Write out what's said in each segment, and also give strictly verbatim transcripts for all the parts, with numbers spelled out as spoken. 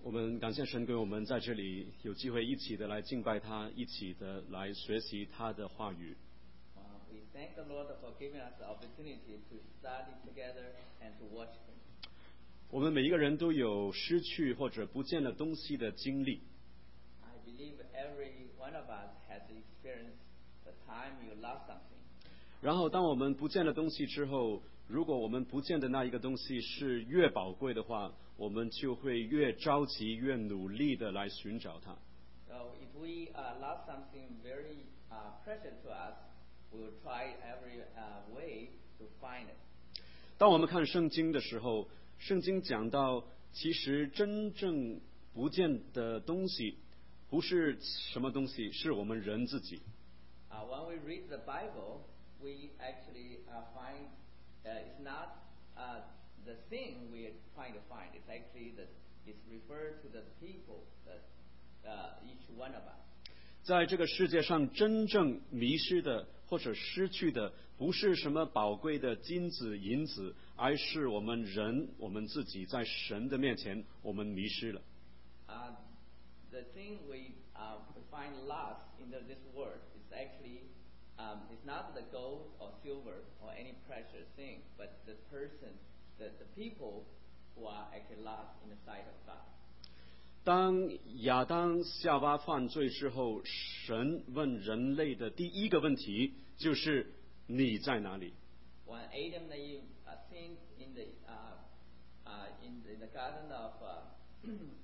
我们感谢神给我们在这里有机会一起的来敬拜他，一起的来学习他的话语。 Uh, we thank the Lord for giving us the opportunity to study together and to watch Him. 我们每一个人都有失去或者不见了东西的经历。 I believe every one of us has experienced the time you lost something. 然后当我们不见了东西之后，如果我们不见的那一个东西是越宝贵的话，我们就会越着急越努力的来寻找它。 So if we uh, lost something very uh, precious to us, we will try every uh, way to find it. 当我们看圣经的时候，圣经讲到其实真正不见的东西不是什么东西，是我们人自己。 Uh, when we read the Bible, we actually uh, find uh, it's not uh, the thing we are trying to find. It's actually the, it's referred to the people, that uh, each one of us. 在这个世界上，真正迷失的或者失去的，不是什么宝贵的金子银子，而是我们人，我们自己在神的面前，我们迷失了。 Uh, the thing we uh, find lost in the, this world is actually um, it's not the gold or silver or any precious thing, but the person, the, the people who are actually lost in the sight of God. 当亚当夏娃犯罪之后，神问人类的第一个问题就是你在哪里？ When Adam and Eve uh, sinned in the uh, uh, in, the, in the garden of uh,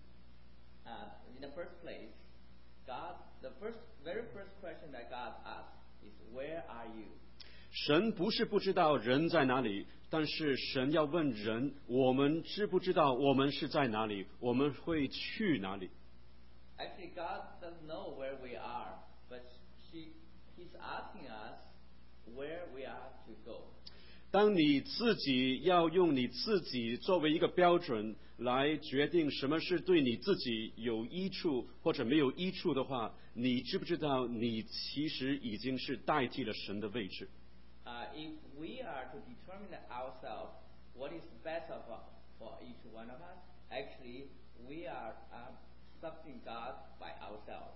uh, in the first place, God, the first very first question that God asked is, "Where are you?" 神不是不知道人在哪里，但是神要问人，我们知不知道我们是在哪里？我们会去哪里？ Actually, God doesn't know where we are, but she, He's asking us where we are to go. 当你自己要用你自己作为一个标准来决定什么是对你自己有益处或者没有益处的话，你知不知道你其实已经是代替了神的位置？ Uh, if we are to determine ourselves what is best of, for each one of us, actually we are uh, accepting God by ourselves.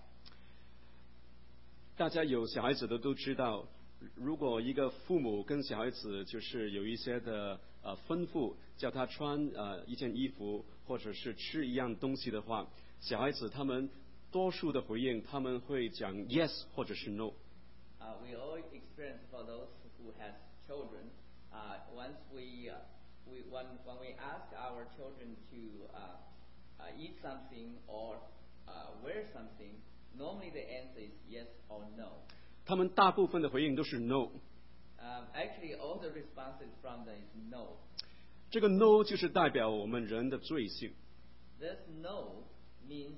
大家有小孩子的都知道，如果一个父母跟小孩子就是有一些的呃吩咐，叫他穿呃一件衣服或者是吃一样东西的话，小孩子他们多数的回应他们会讲 yes 或者是 no。 Uh, we all experience for those who have children. Uh, once we, uh, we when, when we ask our children to uh, uh, eat something or uh, wear something, normally the answer is yes or no. 他们大部分的回应都是 no。 Um, actually, all the responses from them is no. 这个 no 就是代表我们人的罪性。 This no means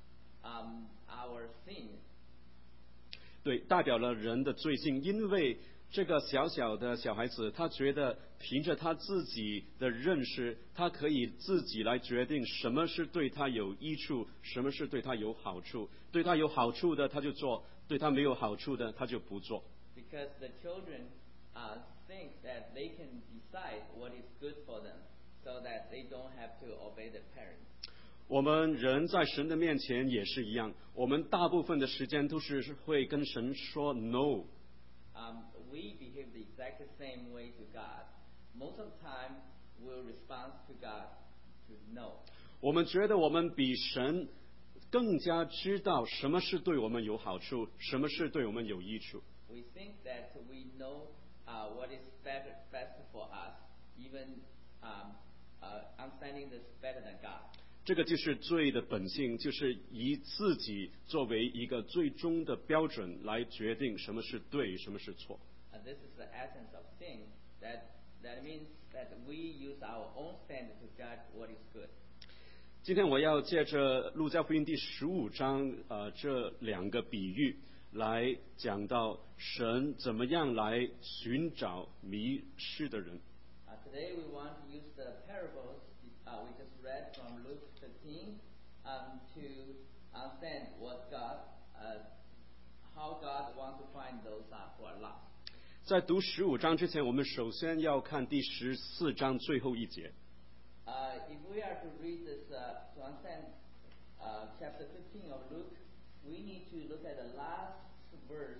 um, our sin. 对，代表了人的罪性，因为这个小小的小孩子，他觉得凭着他自己的认识，他可以自己来决定什么是对他有益处，什么是对他有好处。对他有好处的他就做，对他没有好处的他就不做。 Because the children uh, think that they can decide what is good for them, so that they don't have to obey their parents. 我们人在神的面前也是一样，我们大部分的时间都是会跟神说 no。 Um, we behave the exact same way to God. Most of the time, we'll respond to God to no. 我们觉得我们比神更加知道什么是对我们有好处，什么是对我们有益处。 We think that we know uh, what is better, best for us, even um, uh, understanding this better than God. 这个就是罪的本性，就是以自己作为一个最终的标准来决定什么是对，什么是错。 And this is the essence of sin. That that means that we use our own standard to judge what is good. 今天我要借着路加福音第十五章呃这两个比喻来讲到神怎么样来寻找迷失的人。 Uh, today we want to use the parables uh, we just read from Luke fifteen um, to understand what God, uh, how God wants to find those uh, who are lost. 在读十五章之前，我们首先要看第十四章最后一节。 Uh, if we are to read this, uh, to understand uh, chapter fifteen of Luke, we need to look at the last verse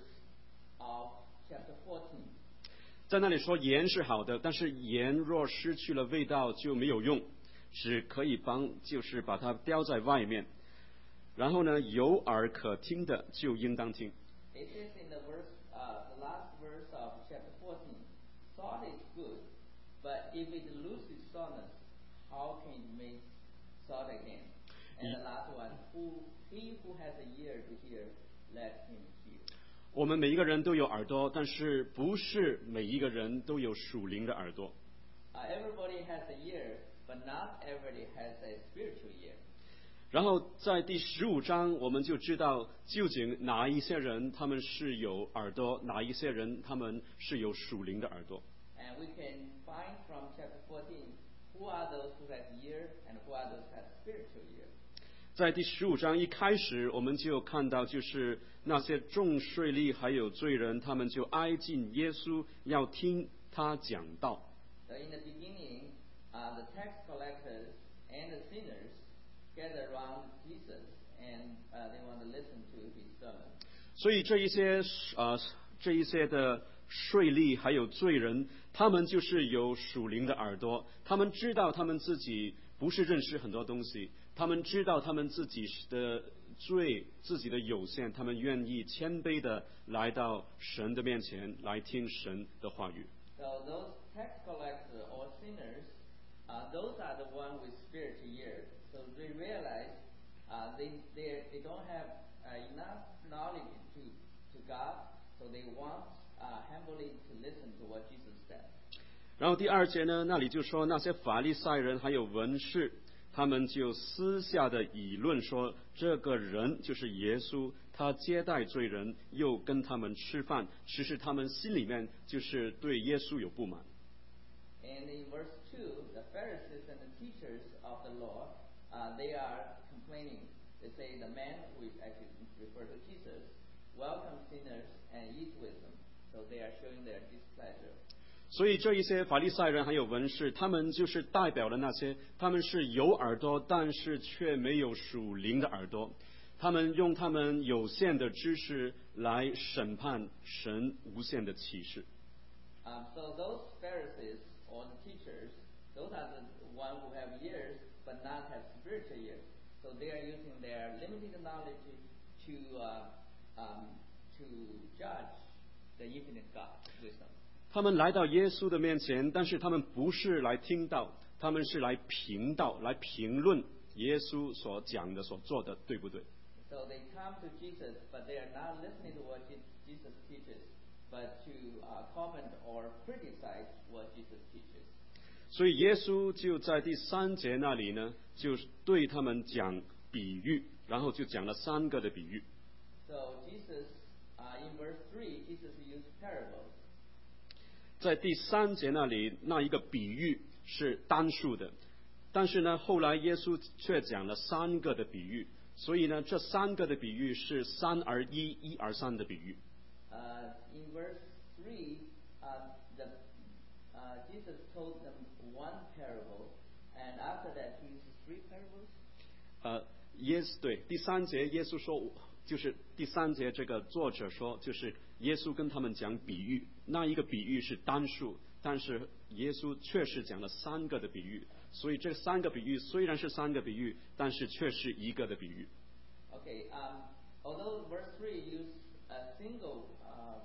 of chapter fourteen. 在那里说盐是好的，但是盐若失去了味道就没有用，只可以帮就是把它叼在外面。然后呢，有耳可听的就应当听。 It says in the verse, uh, the last verse of chapter fourteen, salt is good, but if it loses saltness, how can it make salt again? And the last one, who he who has a ear to hear, let him hear. 我们每一个人都有耳朵，但是不是每一个人都有属灵的耳朵。 Uh, everybody has a ear, but not everybody has a spiritual ear. 然后在第十五章，我们就知道究竟哪一些人他们是有耳朵，哪一些人他们是有属灵的耳朵。 And we can find from chapter fourteen who are those who have ear and who are those who have spiritual ear. 在第十五章一开始，我们就看到，就是那些重税吏还有罪人，他们就挨近耶稣，要听他讲道。 So in the beginning, uh, the tax collectors and the sinners gather around Jesus, and uh, they want to listen to his sermon. 所以这一些呃这一些的税吏还有罪人，他们就是有属灵的耳朵，他们知道他们自己不是认识很多东西，他们知道他们自己的罪，自己的有限，他们愿意谦卑的来到神的面前来听神的话语。 So those tax collectors or sinners, uh, those are the one with spiritual ears. So they realize uh, they they they don't have uh, enough knowledge to to God, so they want uh, humbly to listen to what Jesus said. 然后第二节呢，那里就说那些法利赛人还有文士，他们就私下的议论说，这个人就是耶稣，他接待罪人，又跟他们吃饭。其实他们心里面就是对耶稣有不满。 And in verse two, the Pharisees and the teachers of the law, uh, they are complaining. They say the man who is actually referred to Jesus welcomes sinners and eats with them. So they are showing their displeasure. 所以这一些法利赛人还有文士，他们就是代表了那些他们是有耳朵，但是却没有属灵的耳朵。他们用他们有限的知识来审判神无限的启示。 Um, so those Pharisees or the teachers, those are the ones who have ears but not have spiritual ears. So they are using their limited knowledge to uh, um, to judge the infinite God wisdom. 他们来到耶稣的面前，但是他们不是来听道，他们是来评道，来评论耶稣所讲的、所做的，对不对？ So they come to Jesus, but they are not listening to what Jesus teaches, but to uh, comment or criticize what Jesus teaches. 所以耶稣就在第三节那里呢，就对他们讲比喻，然后就讲了三个的比喻。 So Jesus, uh, in verse three, Jesus used parables. 在第三节那里，那一个比喻是单数的，但是呢，后来耶稣却讲了三个的比喻，所以呢，这三个的比喻是三而一、一而三的比喻。 Uh, in verse three, uh, the, uh, Jesus told them one parable, and after that he used three parables. 呃，耶稣对第三节，耶稣说，就是第三节这个作者说，就是耶稣跟他们讲比喻，那一个比喻是单数，但是耶稣确实讲了三个的比喻，所以这三个比喻虽然是三个比喻，但是却是一个的比喻。 Okay, um, although verse three used a single, uh,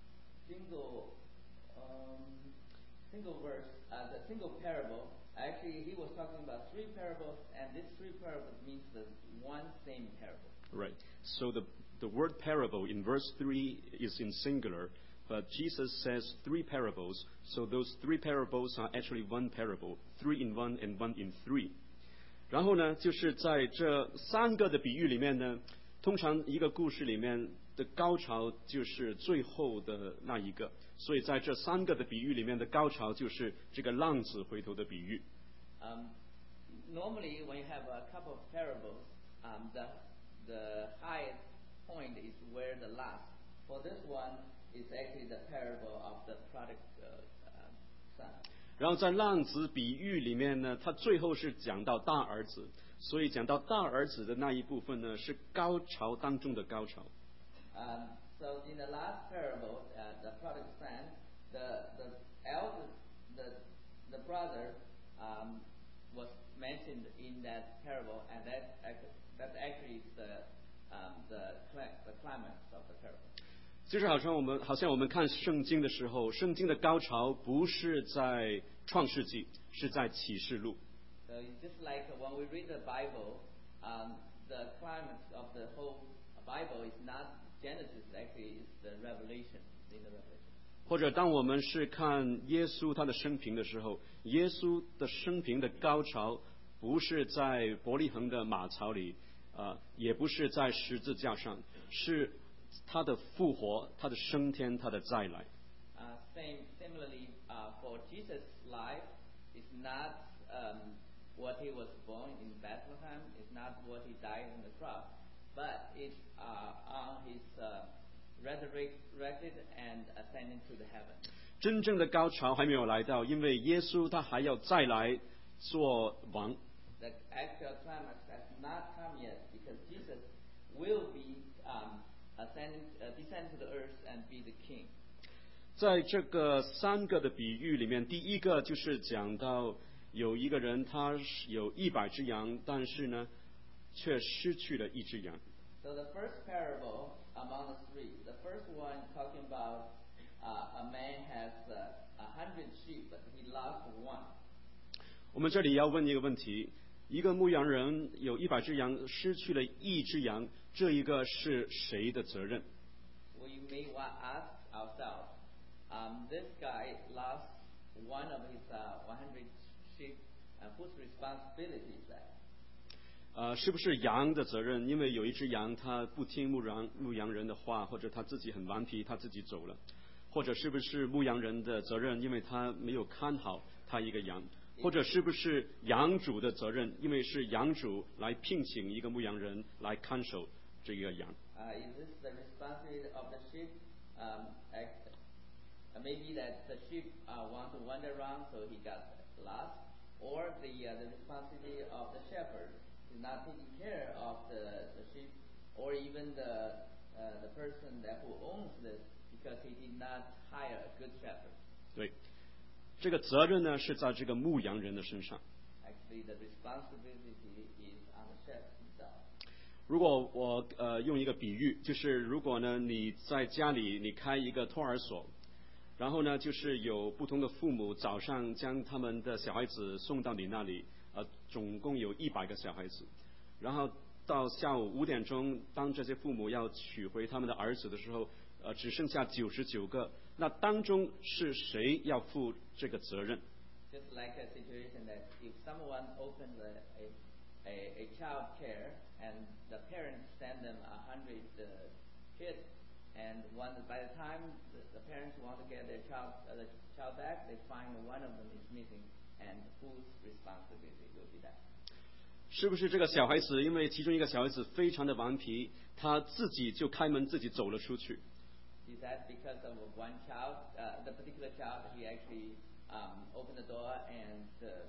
single, um, single verse, uh, the single parable, actually he was talking about three parables, and this three parables means the one same parable. Right. So the the word parable in verse three is in singular, but Jesus says three parables. So those three parables are actually one parable, three in one and one in three. 然后呢，就是在这三个的比喻里面呢，通常一个故事里面的高潮就是最后的那一个，所以在这三个的比喻里面的高潮就是这个浪子回头的比喻。 Um, normally, when you have a couple of parables, um, the the highest point is where the last. For this one, is actually the parable of the prodigal uh, uh, son. 然后在浪子比喻里面呢，他最后是讲到大儿子， 所以讲到大儿子的那一部分呢，是高潮当中的高潮。 Um, so in the last parable, uh, the prodigal son, the the eldest, the the brother um, was mentioned in that parable, and that that actually is the um, the the climax of the parable. 就是好像我们好像我们看圣经的时候，圣经的高潮不是在创世纪，是在启示录。 So it's just like when we read the Bible, um, the climax of the whole Bible is not Genesis, actually it's the Revelation, in the Revelation. 或者当我们是看耶稣他的生平的时候，耶稣的生平的高潮不是在伯利恒的马槽里，呃，也不是在十字架上，是他的复活，他的升天，他的再来。 Uh, same, similarly, uh, for Jesus' life, it's not um, what he was born in Bethlehem, it's not what he died on the cross, but it's uh, on his uh, resurrected and ascending to the heaven. 真正的高潮还没有来到，因为耶稣他还要再来做王。 The actual climax has not come yet because Jesus will be um, ascending, uh, descend to the earth and be the king. 在这个三个的比喻里面，第一个就是讲到有一个人他有一百只羊，但是呢，却失去了一只羊。 So the first parable among the three, the first one talking about uh, a man has uh, a hundred sheep, but he lost one. 我们这里要问一个问题：一个牧羊人有一百只羊，失去了一只羊，这一个是谁的责任？ We may want ask ourselves, um, this guy lost one of his uh, one hundred sheep, and whose responsibility is that? 呃，是不是羊的责任？因为有一只羊，它不听牧羊牧羊人的话，或者他自己很顽皮，他自己走了；或者是不是牧羊人的责任？因为他没有看好他一个羊；或者是不是羊主的责任？因为是羊主来聘请一个牧羊人来看守这个羊。 Uh, is this the responsibility of the sheep? Um, act, uh, maybe that the sheep uh, want to wander around, so he got lost, or the uh, the responsibility of the shepherd is not taking care of the, the sheep, or even the uh, the person that who owns this because he did not hire a good shepherd. 对，这个责任呢是在这个牧羊人的身上。 Actually, the responsibility is on the shepherd himself. 如果我呃用一个比喻，就是如果呢你在家里你开一个托儿所，然后呢就是有不同的父母早上将他们的小孩子送到你那里，呃总共有一百个小孩子，然后到下午五点钟，当这些父母要取回他们的儿子的时候，呃只剩下九十九个，那当中是谁要负这个责任？ Just like a situation that if someone opens a, a, a, a child care and the parents send them a hundred uh, kids, and one by the time the, the parents want to get their child uh, the child back, they find one of them is missing, and whose responsibility will be that? 是不是这个小孩子因为其中一个小孩子非常的顽皮，他自己就开门自己走了出去？ Is that because of one child, uh, the particular child, he actually um, opened the door and uh,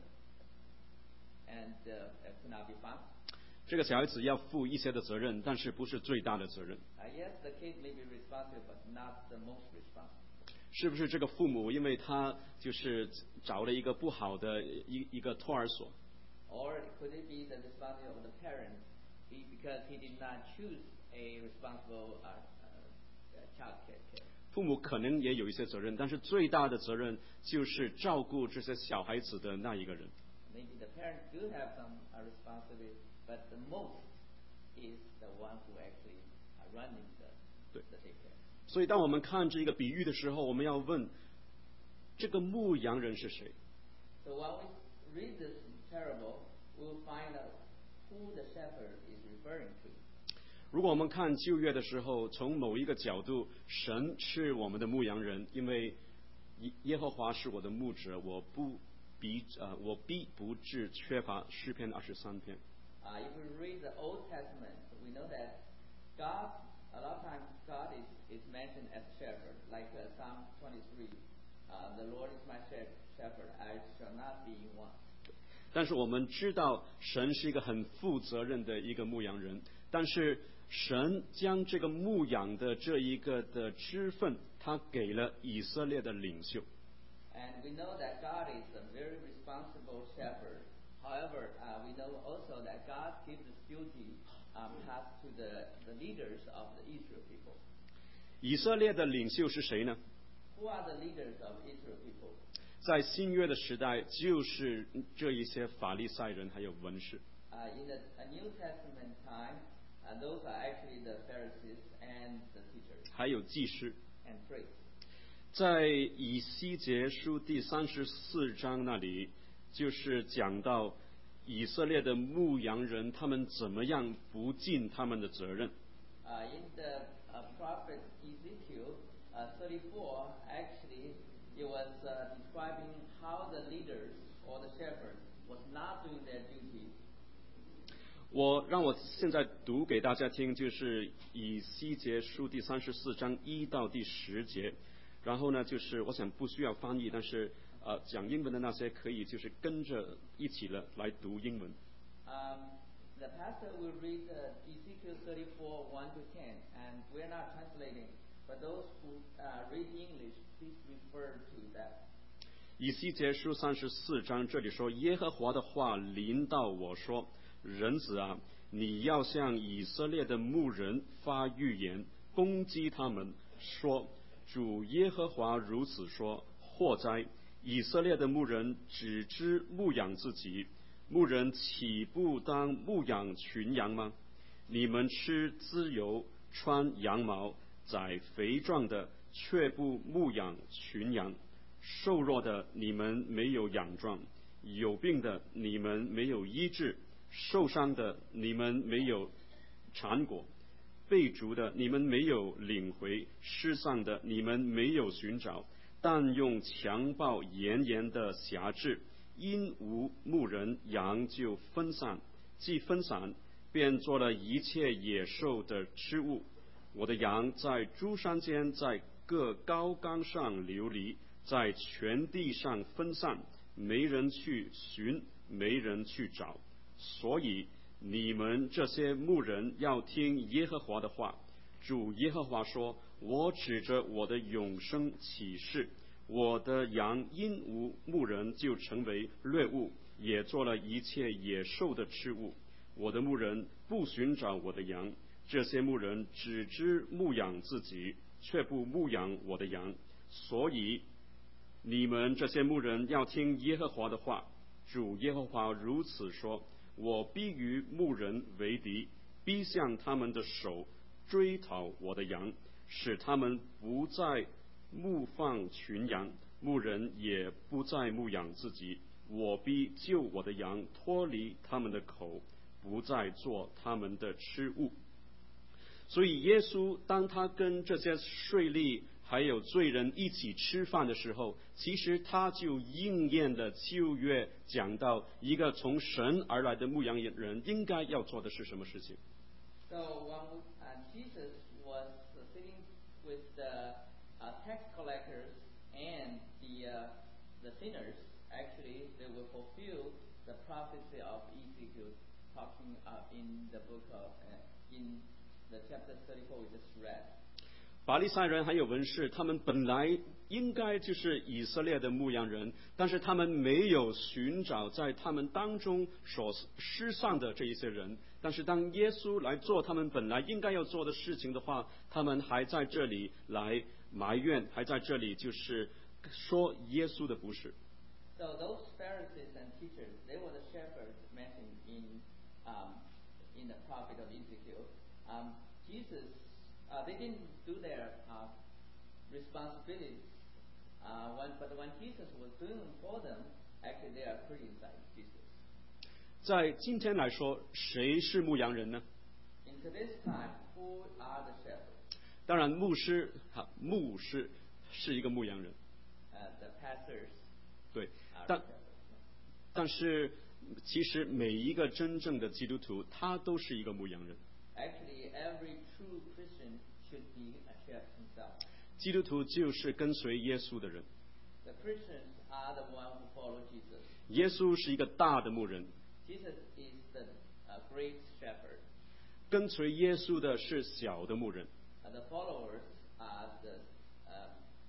and uh, could not be found? 这个小孩子要负一些的责任，但是不是最大的责任。 Uh, yes, the kid may be responsible, but not the most responsible. 是不是这个父母因为他就是找了一个不好的一一个托儿所？ Or could it be the responsibility of the parent he, because he did not choose a responsible uh, uh, child care? care? 父母可能也有一些责任，但是最大的责任就是照顾这些小孩子的那一个人。 Maybe the parents do have some uh, responsibility, but the most is the one who actually are running the, 对。 the take care. 所以当我们看这个比喻的时候，我们要问，这个牧羊人是谁？ So when we read this parable, we'll find out who the shepherd is referring to. 如果我们看旧约的时候，从某一个角度，神是我们的牧羊人，因为耶耶和华是我的牧者，我不必呃我必不致缺乏。诗篇二十三篇。 Uh, if we read the Old Testament, we know that God, a lot of times God is, is mentioned as shepherd, like uh, Psalm twenty-three. Uh, the Lord is my shepherd, I shall not be in want. 但是我们知道神是一个很负责任的一个牧羊人，但是神将这个牧养的这一个的职分，他给了以色列的领袖。 And we know that God is a very responsible shepherd. However, uh, we know also that God gives this duty um, passed to the, the leaders of the Israel people. 以色列的领袖是谁呢？ Who are the leaders of Israel people? 在新约的时代，就是这一些法利赛人还有文士。 Uh, in the uh, New Testament time, uh, those are actually the Pharisees and the teachers 还有祭司。 and priests. 在以西结书第三十四章那里，就是讲到以色列的牧羊人，他们怎么样不尽他们的责任。 Uh, in the uh, prophet Ezekiel uh, thirty-four, actually, it was uh, describing how the leaders or the shepherds was not doing their duty. 我让我现在读给大家听，就是以西结书第三十四章一到第十节。然后呢，就是我想不需要翻译，但是呃，讲英文的那些可以就是跟着一起了来读英文。 Um, the pastor will read uh, Ezekiel thirty-four, one to ten, and we're not translating, but those who uh, read English, please refer to that. 以西结书三十四章这里说，耶和华的话临到我说，人子啊，你要向以色列的牧人发预言，攻击他们，说主耶和华如此说，祸哉！以色列的牧人只知牧养自己，牧人岂不当牧养群羊吗？你们吃脂油，穿羊毛，宰肥壮的，却不牧养群羊。瘦弱的你们没有养壮，有病的你们没有医治，受伤的你们没有缠裹，被逐的你们没有领回，失丧的你们没有寻找，但用强暴严严的辖制，因无牧人，羊就分散，既分散，便做了一切野兽的吃物。我的羊在诸山间，在各高冈上流离，在全地上分散，没人去寻，没人去找。所以你们这些牧人要听耶和华的话。主耶和华说，我指着我的永生起誓，我的羊因无牧人就成为掠物，也做了一切野兽的吃物。我的牧人不寻找我的羊，这些牧人只知牧养自己，却不牧养我的羊。所以你们这些牧人要听耶和华的话。主耶和华如此说，我必与牧人为敌，逼向他们的手，追讨我的羊，使他们不再牧放群羊，牧人也不再牧养自己。我必救我的羊脱离他们的口，不再做他们的吃物。所以耶稣当他跟这些税吏还有罪人一起吃饭的时候，其实他就应验了旧约讲到一个从神而来的牧羊人应该要做的是什么事情。 So when uh, Jesus was uh, sitting with the uh, tax collectors and the uh, the sinners, actually they will fulfill the prophecy of Ezekiel, talking uh, in the book of uh, in the chapter thirty-four we just read. 法利赛人还有文士，他们本来应该就是以色列的牧羊人，但是他们没有寻找在他们当中所失丧的这一些人。但是当耶稣来做他们本来应该要做的事情的话，他们还在这里来埋怨，还在这里就是说耶稣的不是。 So those Pharisees and teachers, they were the shepherds mentioned in um, in the prophet of Ezekiel. Um, Jesus, uh, they didn't do their uh, responsibilities. Uh, when, but when Jesus was doing them for them, actually they are criticizing Jesus. 在今天来说，谁是牧羊人呢？ In today's time, who are the shepherds? 当然，牧师，哈，牧师是一个牧羊人， Uh, the pastors 对， are 但 the shepherds. 但是其实每一个真正的基督徒，他都是一个牧羊人。 Actually, every true Christian should be a shepherd himself. 基督徒就是跟随耶稣的人。 The Christians are the one who follow Jesus. 耶稣是一个大的牧人， Jesus is the uh, great shepherd. 跟随耶稣的是小的牧人。 Uh, the followers are the uh,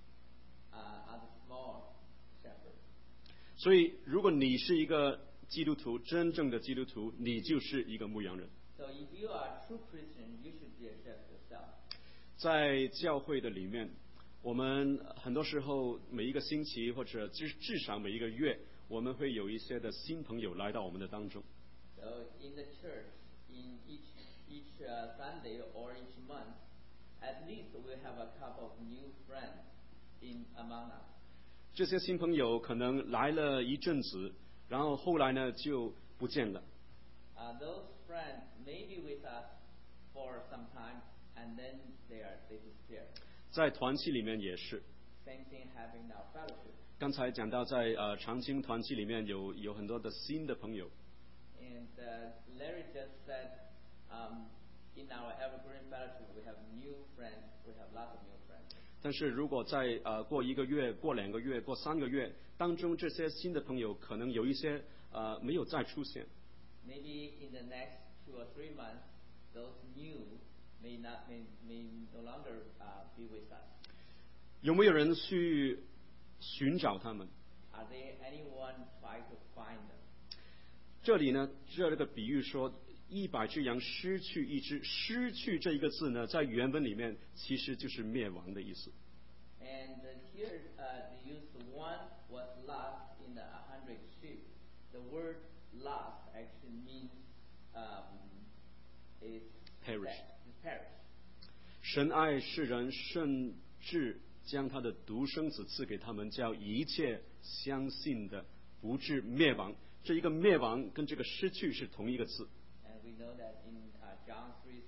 uh, are the small shepherd. 所以，如果你是一个基督徒，真正的基督徒，你就是一个牧羊人。 So if you are a true Christian, you should be a shepherd yourself. 在教会的里面，我们很多时候每一个星期或者至至少每一个月，我们会有一些的新朋友来到我们的当中。 So in the church, in each each uh, Sunday or each month, at least we have a couple of new friends in among us. 这些新朋友可能来了一阵子，然后后来呢就不见了。 Uh, those friends may be with us for some time, and then they are they disappear. 在团契里面也是。 Same thing happened in our fellowship. 刚才讲到在呃长青团契里面有有很多的新的朋友， And uh, Larry just said, um, in our Evergreen Fellowship, we have new friends. We have lots of new friends. 但是如果在呃过一个月、过两个月、过三个月当中，这些新的朋友可能有一些呃没有再出现。 Maybe in the next two or three months, those new may not may, may no longer uh, be with us. 有没有人去寻找他们？ Are there anyone try to find them? 这里呢，这个比喻说一百只羊失去一只，失去这一个字呢，在原文里面其实就是灭亡的意思。 And uh, here uh, they use the one was lost in the hundred sheep. The word lost actually means um, is Perish. is perish. 神爱世人，甚至将他的独生子赐给他们，叫一切相信的不至灭亡。这一个灭亡跟这个失去是同一个字。 And we know that in uh, John three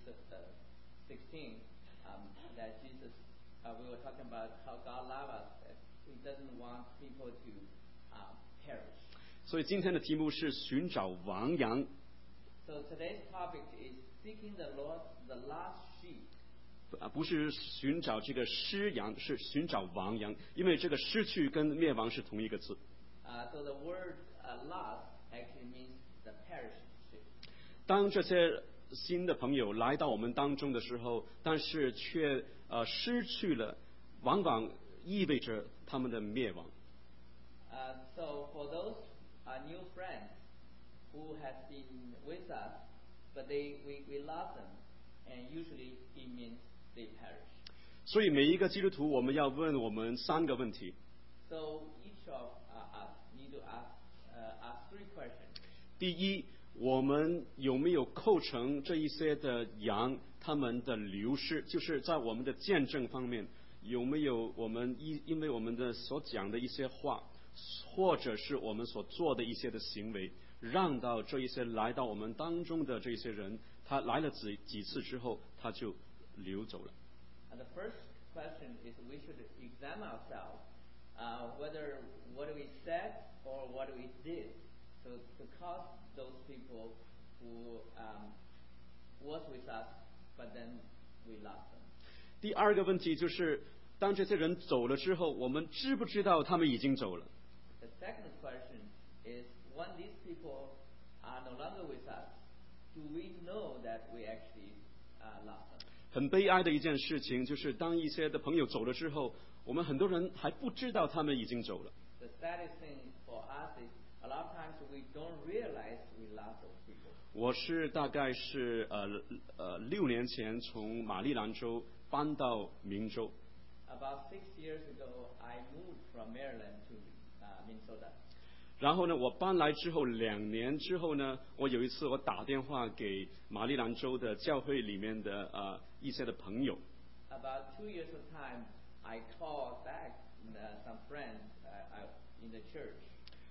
sixteen, um, that Jesus, uh, we were talking about how God loves us, that He doesn't want people to um, perish. 所以今天的题目是寻找亡羊。 So today's topic is seeking the Lord, the lost sheep. 啊，不是寻找这个失羊，是寻找亡羊，因为这个失去跟灭亡是同一个字。 Uh, so the word uh, lost actually means the perishing sheep. 当这些新的朋友来到我们当中的时候，但是却呃失去了，往往意味着他们的灭亡。 Uh, so for those uh, new friends who has been with us, but they we, we lost them, and usually it means they perish. 所以每一个基督徒，我们要问我们三个问题。 So each of uh, us need to ask uh, ask three questions. 第一，我们有没有构成这一些的羊他们的流失？就是在我们的见证方面，有没有我们因因为我们的所讲的一些话，或者是我们所做的一些的行为，让到这一些来到我们当中的这些人，他来了几几次之后，他就流走了。 And the first question is we should examine ourselves uh, whether what we said or what we did to, to cause those people who um, was with us, but then we lost them. 第二个问题就是，当这些人走了之后，我们知不知道他们已经走了？ The second question is when these people are no longer with us, do we know that we actually uh, lost them? 很悲哀的一件事情，就是当一些的朋友走了之后，我们很多人还不知道他们已经走了。 The saddest thing for us is a lot of times we don't realize we lost those people. 我是大概是呃呃六年前从马里兰州搬到明州， About six years ago, I moved from Maryland to uh, Minnesota. 然后呢，我搬来之后两年之后呢，我有一次我打电话给马里兰州的教会里面的呃一些的朋友， About two years of time, I called back uh, some friends uh, I, in the church.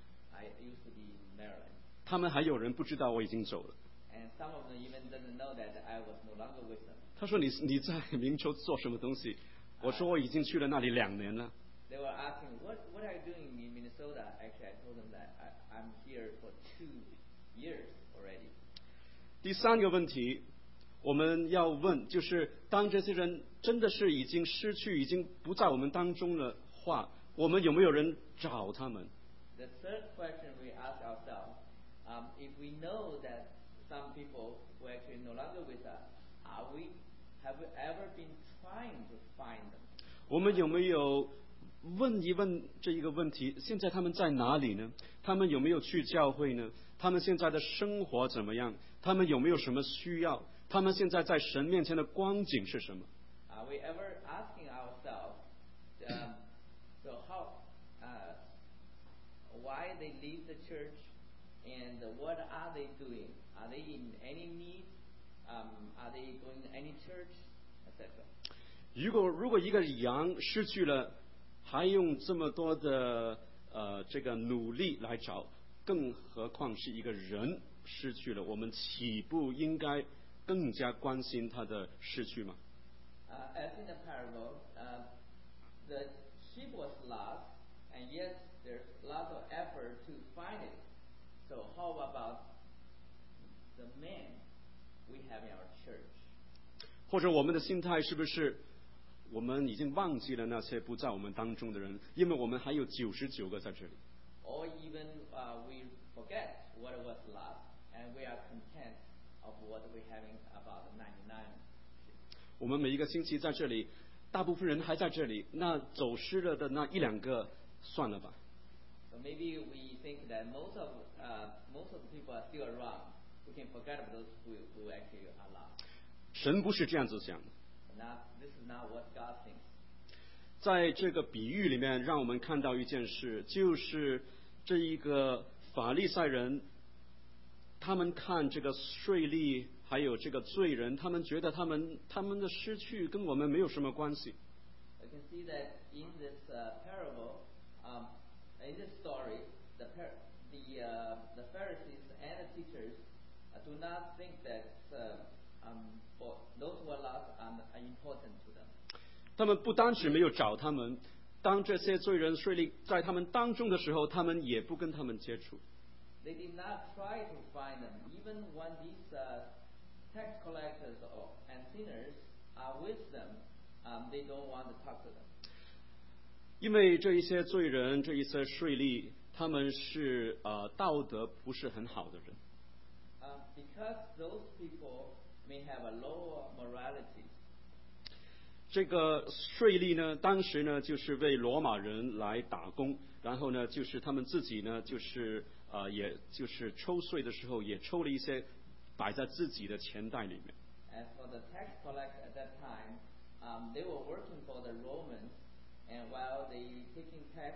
I used to be in Maryland. 他们还有人不知道我已经走了。 And some of them even doesn't know that I was no longer with them. 他说你你在明州做什么东西？我说我已经去了那里两年了。 They were asking, what, what are you doing in Minnesota? Actually, I told them that I, I'm here for two years already. 第三个问题，我们要问，就是当这些人真的是已经失去，已经不在我们当中的话，我们有没有人找他们？ The third question we ask ourselves, um, if we know that some people who actually no longer with us, are we, have we ever been trying to find them? 我们有没有问一问这一个问题？现在他们在哪里呢？他们有没有去教会呢？他们现在的生活怎么样？他们有没有什么需要？他们现在在神面前的光景是什么？ Are we ever asking ourselves, um, so how, uh, why they leave the church, and what are they doing? Are they in any need? Um, are they going to any church, et cetera? 如果如果一个羊失去了，还用这么多的呃这个努力来找，更何况是一个人失去了，我们岂不应该更加关心他的失去吗？ Uh, as in the parable, uh, the sheep was lost, and yet there's lots of effort to find it. So how about the men we have in our church? 或者我们的心态是不是我们已经忘记了那些不在我们当中的人，因为我们还有九十九个在这里。 Or even uh, we forget what was lost, and we are content of what we're having about ninety-nine. 我们每一个星期在这里，大部分人还在这里，那走失了的那一两个，算了吧。 So maybe we think that most of uh, most of the people are still around. We can forget about those who, who actually are lost. 神不是这样子想的。 Not, this is not what God thinks. 在这个比喻里面，让我们看到一件事，就是这一个法利赛人，他们看这个税吏还有这个罪人，他们觉得他们他们的失去跟我们没有什么关系。 You can see that in this uh, parable, um, in this story, the par- the uh, the Pharisees and the teachers uh, do not think that uh, um, for those who are lost um, are important to them. 他们不单止没有找他们，当这些罪人税吏在他们当中的时候，他们也不跟他们接触。 They did not try to find them, even when these uh, tax collectors or, and sinners are with them. Um, they don't want to talk to them. 因为这一些罪人，这一些税吏，他们是呃道德不是很好的人。 Um, because those people may have a lower morality. 这个税吏呢，当时呢就是为罗马人来打工，然后呢就是他们自己呢就是呃也就是抽税的时候也抽了一些摆在自己的钱袋里面。 As for the tax collector at that time, um, they were working for the Romans, and while they taking tax,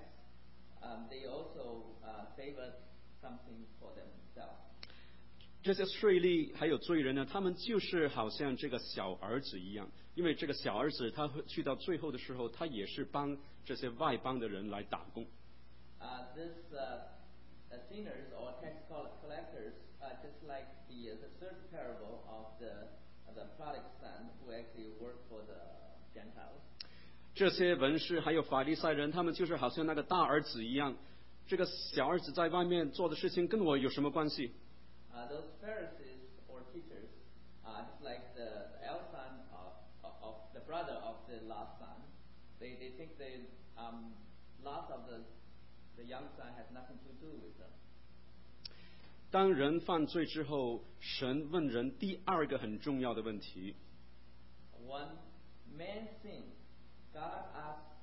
um, they also uh, favored something for themselves. 这些税吏还有罪人呢，他们就是好像这个小儿子一样，因为这个小儿子他会去到最后的时候，他也是帮这些外邦的人来打工。 Uh, this uh, uh, sinners or tax coll- collectors, uh, just like the uh, the third parable of the of the prodigal son, who actually worked for the Gentiles. 这些文士还有法利赛人，他们就是好像那个大儿子一样，这个小儿子在外面做的事情跟我有什么关系？ Uh, those Pharisees or teachers, uh, just like the, the elder son of, of, of the brother of the lost son, they, they think the um, loss of the the young son has nothing to do with them. 当人犯罪之后，神问人第二个很重要的问题： When man sins, God asks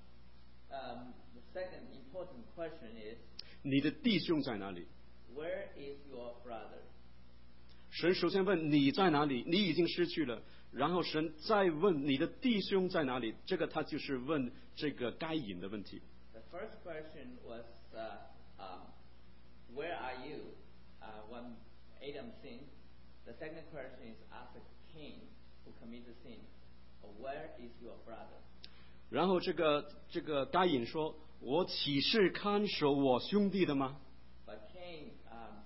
um, the second important question is, 你的弟兄在哪里？ where is your brother? 神首先问你在哪里，你已经失去了，然后神再问你的弟兄在哪里，这个他就是问这个该隐的问题。 The first question was, uh, um, where are you uh, when Adam sinned? The second question is after Cain, who committed sin, where is your brother? 然后这个这个该隐说：“我岂是看守我兄弟的吗？” But Cain um,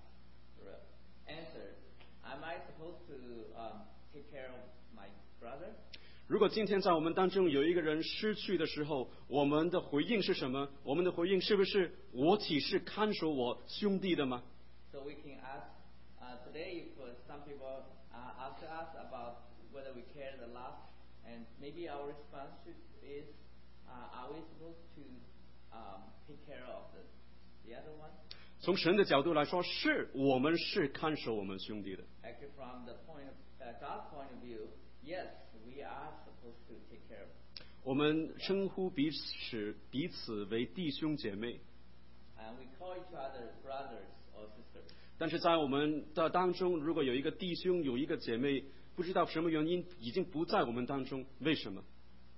answered, am I supposed to um, take care of my brother? 如果今天在我们当中有一个人失去的时候，我们的回应是什么？我们的回应是不是我岂是看守我兄弟的吗？ So we can ask uh, today if uh, some people uh, ask us about whether we care the lost, and maybe our response should, is, uh, are we supposed to um, take care of the the other one? 从神的角度来说，是我们是看守我们兄弟的。 Actually, from the point of uh, God's point of view, yes, we are supposed to take care of them. 我们称呼彼此彼此为弟兄姐妹， And we call each other brothers or sisters. 但是在我们的当中，如果有一个弟兄有一个姐妹，不知道什么原因已经不在我们当中，为什么？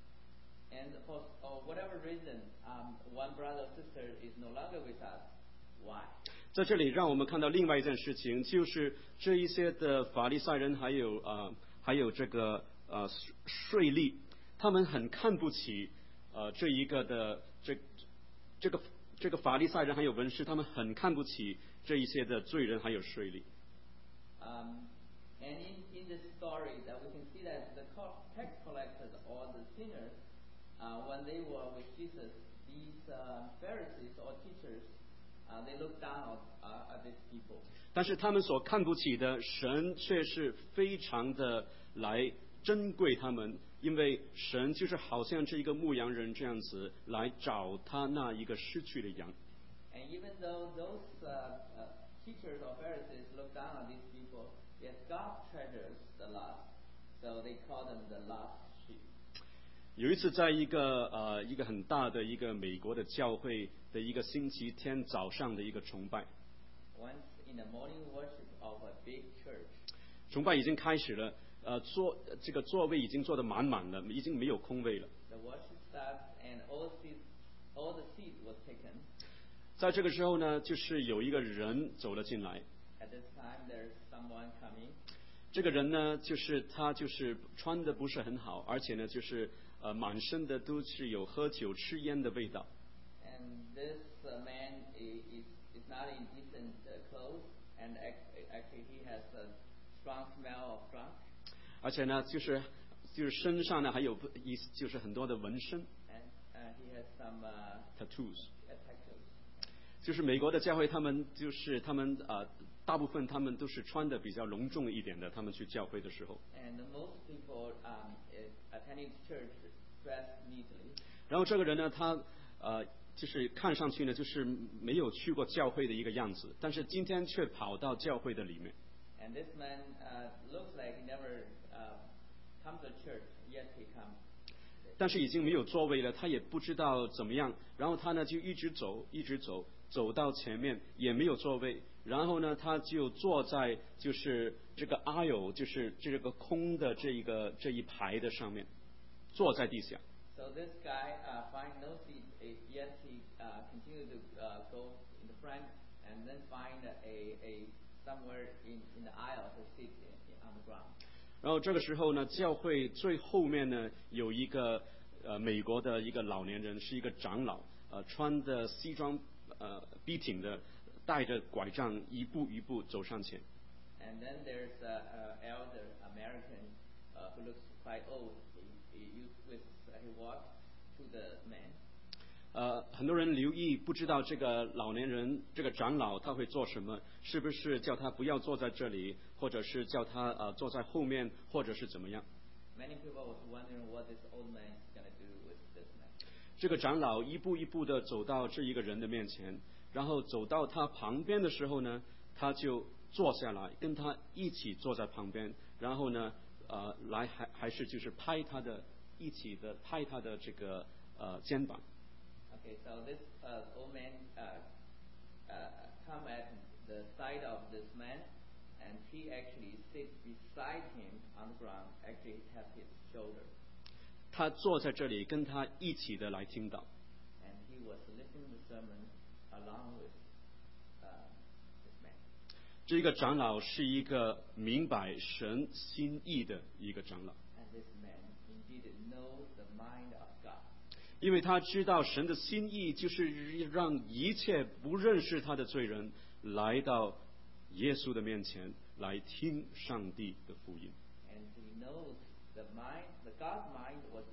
And for or whatever reason, um, one brother or sister is no longer with us. Why? 在这里，让我们看到另外一件事情，就是这一些的法利赛人，还有呃，还有这个呃税吏，他们很看不起呃这一个的这这个这个法利赛人还有文士，他们很看不起这一些的罪人还有税吏。 Um, and in, in this story, that we can see that the co- tax collectors or the sinners, uh, when they were with Jesus, these uh, Pharisees or teachers, uh, they looked down uh, at these people. 但是他们所看不起的神，却是非常的来珍贵他们，因为神就是好像这一个牧羊人这样子来找他那一个失去的羊。 And even though those uh, uh, teachers or Pharisees look down on these people, yet God treasures the lost, so they call them the lost sheep. 有一次，在一个呃一个很大的一个美国的教会的一个星期天早上的一个崇拜， Once in the morning worship of a big church, 崇拜已经开始了，呃座这个座位已经坐得满满了，已经没有空位了。 the worship starts and all seats, all the seats was taken. 在这个时候呢，就是有一个人走了进来， At this time, there's someone coming. 这个人呢，就是他就是穿的不是很好，而且呢，就是呃满身的都是有喝酒吃烟的味道。 And this uh, man i- is, is not in decent uh, clothes, and ac- actually he has a strong smell of drunk. 而且呢，就是就是身上呢还有一就是很多的纹身 And uh, he has some uh, （tattoos）。 tattoos. 就是美国的教会，他们就是他们呃大部分他们都是穿的比较隆重一点的，他们去教会的时候。 And most people um, is attending church dress neatly. 然后这个人呢，他呃就是看上去呢就是没有去过教会的一个样子，但是今天却跑到教会的里面。 And this man uh, looks like he never uh, come to church, yet he comes. 但是已经没有座位了，他也不知道怎么样。然后他呢就一直走，一直走，走到前面也没有座位。然后呢，他就坐在就是这个 aisle，就是这个空的这一个这一排的上面，坐在地下。 So this guy uh, find no seat, eh, yet he uh, continued to uh, go in the front and then find a, a somewhere in, in the aisle to sit in, on the ground. 然后这个时候呢，教会最后面呢有一个呃美国的一个老年人，是一个长老，呃穿的西装呃笔挺的，带着拐杖一步一步走上前。 And then there's an elder American uh, who looks quite old. He, he, used with, uh, he walks to the man. 呃，很多人留意，不知道这个老年人这个长老他会做什么？是不是叫他不要坐在这里，或者是叫他呃坐在后面，或者是怎么样？ Many people was wondering what this old man is going to do with this man. 这个长老一步一步的走到这一个人的面前，然后走到他旁边的时候呢，他就坐下来，跟他一起坐在旁边，然后呢，呃，来还还是就是拍他的，一起的拍他的这个呃肩膀。 Okay, so this uh, old man uh, uh, come at the side of this man, and he actually sit beside him on the ground, actually tap his shoulder, 他坐在这里，跟他一起的来听到。 and he was listening to the sermon along with uh, this man. 这个长老是一个明白神心意的一个长老， And this man indeed knows the mind of God. 因为他知道神的心意就是让一切不认识他的罪人来到耶稣的面前来听上帝的福音。 And he knows the mind, the God's mind was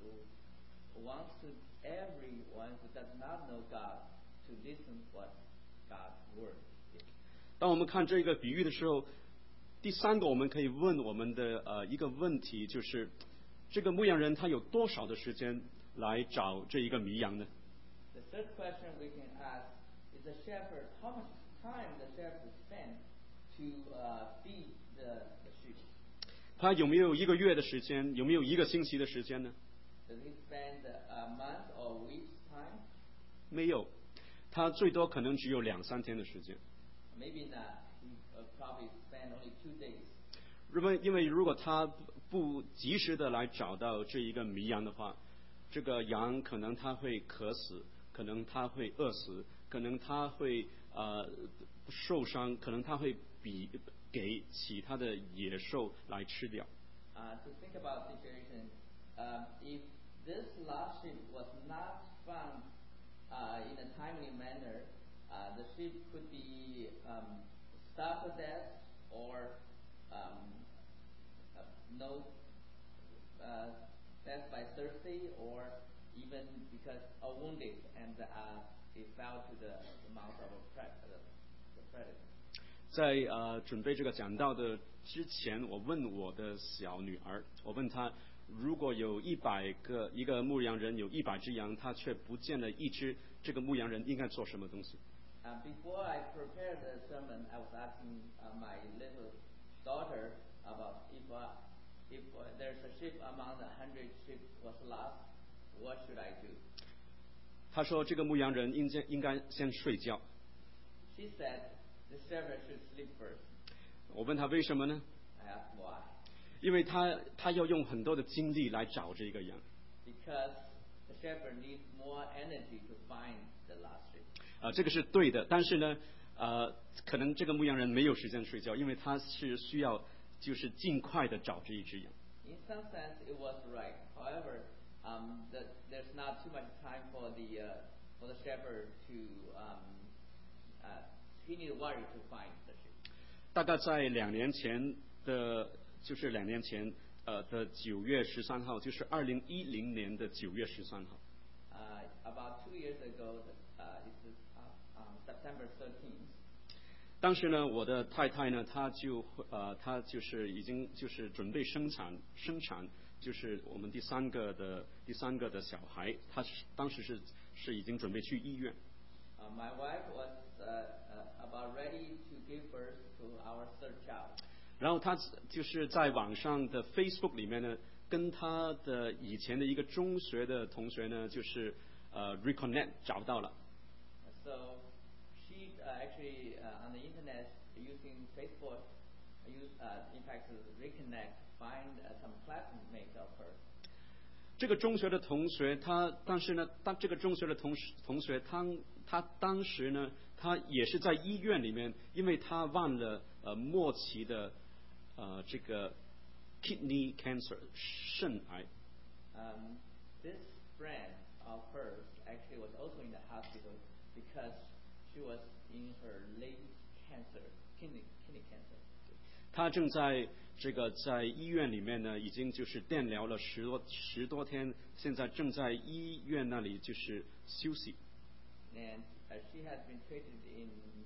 wants to everyone who does not know God to listen what God's word is. 当我们看这个比喻的时候，第三个我们可以问我们的呃一个问题，就是这个牧羊人他有多少的时间来找这一个迷羊呢？ The third question we can ask is is the shepherd, how much time the shepherd spend to uh, feed the, the sheep? 他有没有一个月的时间？有没有一个星期的时间呢？ Does he spend a month or week's time? 没有，他最多可能只有两三天的时间。 Maybe not. He uh, probably spend only two days. 因为因为如果他不及时的来找到这一个迷羊的话，这个羊可能它会渴死，可能它会饿死，可能它会呃受伤，可能它会比给其他的野兽来吃掉。 Uh, to think about situation, um, if this lost sheep was not found uh, in a timely manner, uh, the sheep could be um, starved to death or um, uh, no uh, death by thirsty, or even because uh, wounded and uh, they fell to the, the mouth of a pre- the, the predator. 在呃准备这个讲道的之前，我问我的小女儿，我问她，如果有一百个一个牧羊人有一百只羊，他却不见了一只，这个牧羊人应该做什么东西？ Uh, before I prepared the sermon, I was asking uh, my little daughter about if uh, if uh, there's a sheep among the hundred sheep was lost, what should I do? 她说这个牧羊人应该应该先睡觉。 She said the shepherd should sleep first. 我问她为什么呢？ I asked why. 因为他他要用很多的精力来找这个羊。 Because the shepherd needs more energy to find the lost sheep. 啊，这个是对的，但是呢，呃，可能这个牧羊人没有时间睡觉，因为他是需要就是尽快的找这一只羊。 In some sense, it was right. However, um, the, there's not too much time for the uh, for the shepherd to um, uh, he need to worry to find the sheep. 大概在两年前的，就是两年前呃的九月十三号，就是二零一零年的九月十三号。 Uh, about two years ago, uh, it's uh, um, September thirteenth. 当时呢，我的太太呢，她就呃，她就是已经就是准备生产生产，就是我们第三个的第三个的小孩，她是当时是是已经准备去医院。 Uh, my wife was uh, uh, about ready to give birth to our third child. 然后她就是在网上的 Facebook 里面呢，跟她的以前的一个中学的同学呢，就是呃 reconnect 找到了。 So she uh, actually uh, on the internet using Facebook, use uh, in fact to reconnect, find uh, some classmates of her. 这个中学的同学，他但是呢，当这个中学的同学同学，他他当时呢，他也是在医院里面，因为他患了呃末期的呃这个 kidney cancer 肾癌。 Um, this friend of hers actually was also in the hospital because she was in her late cancer, kidney kidney cancer. 他正在这个在医院里面呢，已经就是电疗了十多十多天，现在正在医院那里就是休息。 And uh, she has been treated in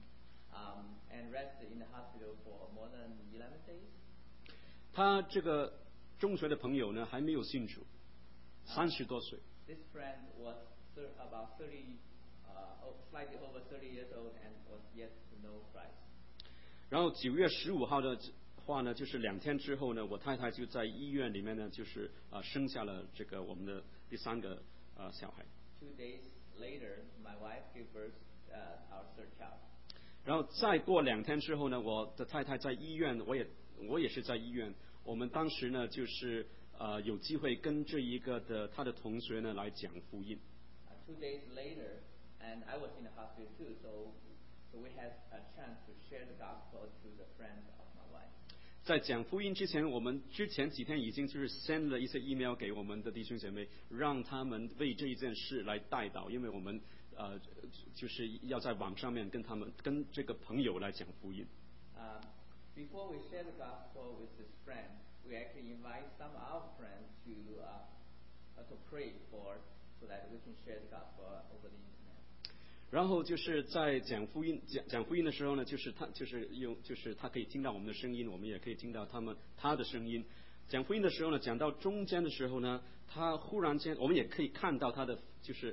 um, and rested in the hospital for more than eleven days. 他这个中学的朋友呢，还没有信主，三十多岁。 This friend was thir- about thirty, uh, oh, slightly over thirty years old and was yet to know Christ. 然后九月十五号的话呢，就是两天之后呢，我太太就在医院里面呢，就是啊、呃、生下了这个我们的第三个呃小孩。 Two days later, my wife gave birth uh, our third child. 然后再过两天之后呢，我的太太在医院，我也我也是在医院。我们当时呢，就是呃有机会跟这一个的他的同学呢来讲福音。 Uh, two days later, and I was in the hospital too, so so we had a chance to share the gospel to the friend of my wife. 在讲福音之前，我们之前几天已经就是 send 了一些 email 给我们的弟兄姐妹，让他们为这一件事来代祷，因为我们呃就是要在网上面跟他们跟这个朋友来讲福音。 Um, before we share the gospel with this friend, we actually invite some of our friends to uh, uh, to pray for, so that we can share the gospel over the internet. 然后就是在讲福音讲讲福音的时候呢，就是他就是用就是他可以听到我们的声音，我们也可以听到他们他的声音。讲福音的时候呢，讲到中间的时候呢，他忽然间我们也可以看到他的就是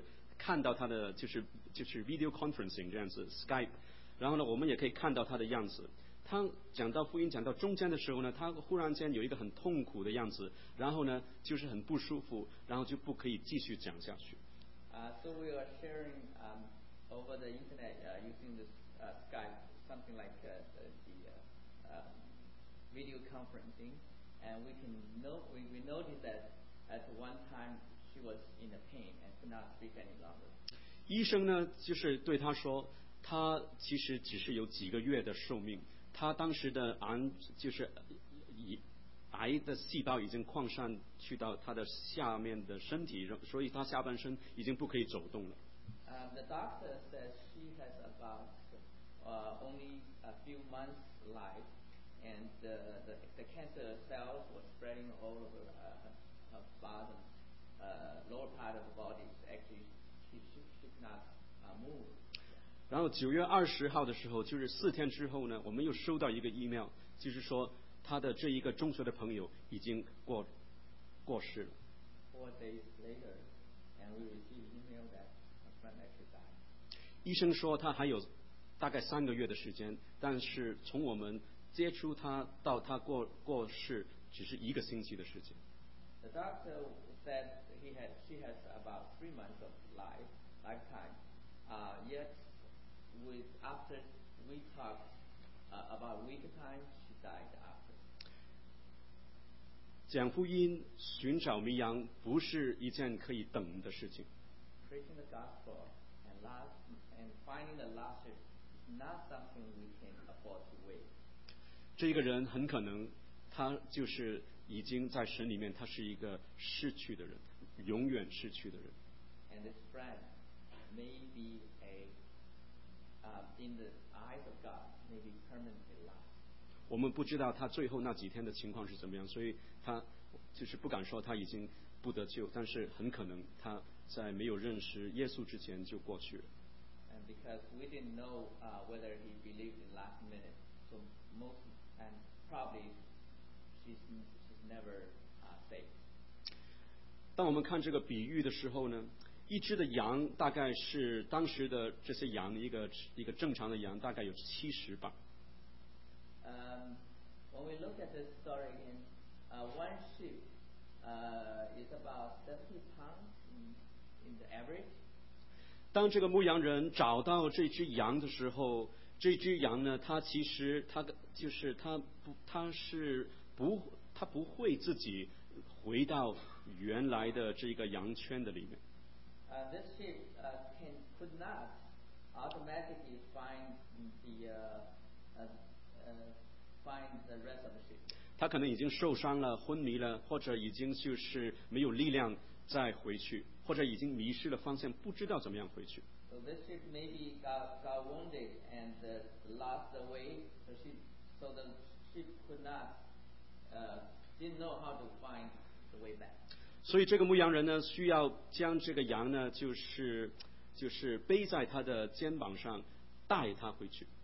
看到他的就是就是 video conferencing 这样子 Skype， 然后呢，我们也可以看到他的样子。他讲到福音讲到中间的时候呢，他忽然间有一个很痛苦的样子，然后呢就是很不舒服，然后就不可以继续讲下去。 Uh, so we are sharing um, over the internet uh, using this uh, Skype, something like uh, the, the uh, um, video conferencing, and we can note we, we noticed that at one time she was in a pain and could not speak any longer. 医生呢，就是对他说，他其实只是有几个月的寿命。他当时的癌就是癌的细胞已经扩散去到他的下面的身体，所以他下半身已经不可以走动了。 Um, the doctor says she has about uh, only a few months life, and the, the, the cancer cells were spreading all over uh, her, her bottom, uh, lower part of the body. Actually, she, she, she could not uh, move. 然后九月二十号的时候，就是四天之后呢，我们又收到一个 email， 就是说他的这一个中学的朋友已经过过世了。 Four days later, and we received email that a friend actually died. 医生说他还有大概三个月的时间，但是从我们接触他到他过过世，只是一个星期的时间。 The doctor said he had she has about three months of life lifetime. Uh, yet, with after we talked uh, about a week time, she died after. 讲福音、寻找迷羊，不是一件可以等的事情。 Preaching the gospel and last and finding the lost sheep is not something we can afford to wait. 这一个人很可能他就是已经在神里面，他是一个失去的人，永远失去的人。 And this friend may be a uh, in the eyes of God, may be permanently lost. 我们不知道他最后那几天的情况是怎么样，所以他就是不敢说他已经不得救，但是很可能他在没有认识耶稣之前就过去了。 And because we didn't know uh, whether he believed in last minute, so most and probably she's she's never uh, saved. 当我们看这个比喻的时候呢，一只的羊大概是当时的这些羊一个一个正常的羊大概有七十磅。 Um, when we look at this story again, uh, one sheep uh, is about seventy pounds in, in the average. 当这个牧羊人找到这只羊的时候，这只羊呢，它其实它就是它不，它是不，它不会自己回到原来的这个羊圈的里面。 Uh, this sheep uh, can could not automatically find the uh, uh, uh, find the rest of the sheep. 它可能已经受伤了、昏迷了，或者已经就是没有力量再回去，或者已经迷失了方向，不知道怎么样回去。 So this sheep maybe got, got wounded and uh, lost the way. So she, so the sheep could not, uh, didn't know how to find the way back. 所以这个牧羊人呢，需要将这个羊呢，就是就是背在他的肩膀上，带他回去。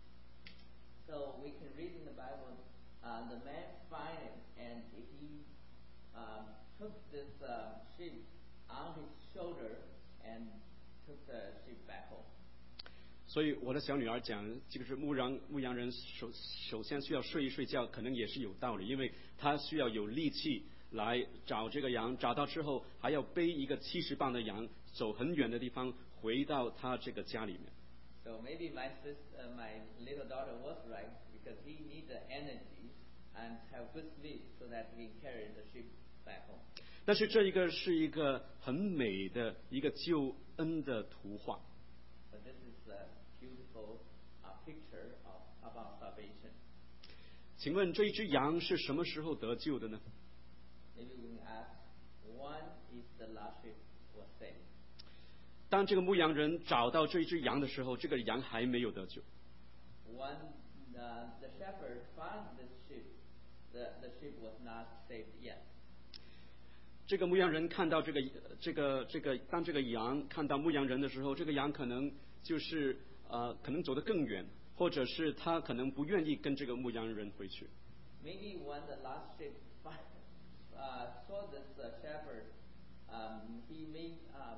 So we can read in the Bible, uh, the man find it, and he um, took this uh, sheep on his shoulder and took the sheep back home. 所以我的小女儿讲，就是牧羊牧羊人首首先需要睡一睡觉，可能也是有道理，因为他需要有力气来找这个羊，找到之后还要背一个七十磅的羊，走很远的地方回到他这个家里面。 So maybe my sister, uh, my little daughter was right because he needs the energy and have good sleep so that he can carry the sheep back home. 但是这一个是一个很美的一个救恩的图画。 But this is a beautiful uh, picture of about salvation. 请问这一只羊是什么时候得救的呢？ Maybe we can ask, one is the lost sheep was saved. 当这个牧羊人找到这一只羊的时候，这个羊还没有得救。 When uh, the shepherd found this sheep, the, the sheep was not saved yet. 这个牧羊人看到这个这个这个，当这个羊看到牧羊人的时候，这个羊可能就是呃，可能走得更远，或者是他可能不愿意跟这个牧羊人回去。 Maybe when the lost sheep uh, saw this uh, shepherd, um, he may um,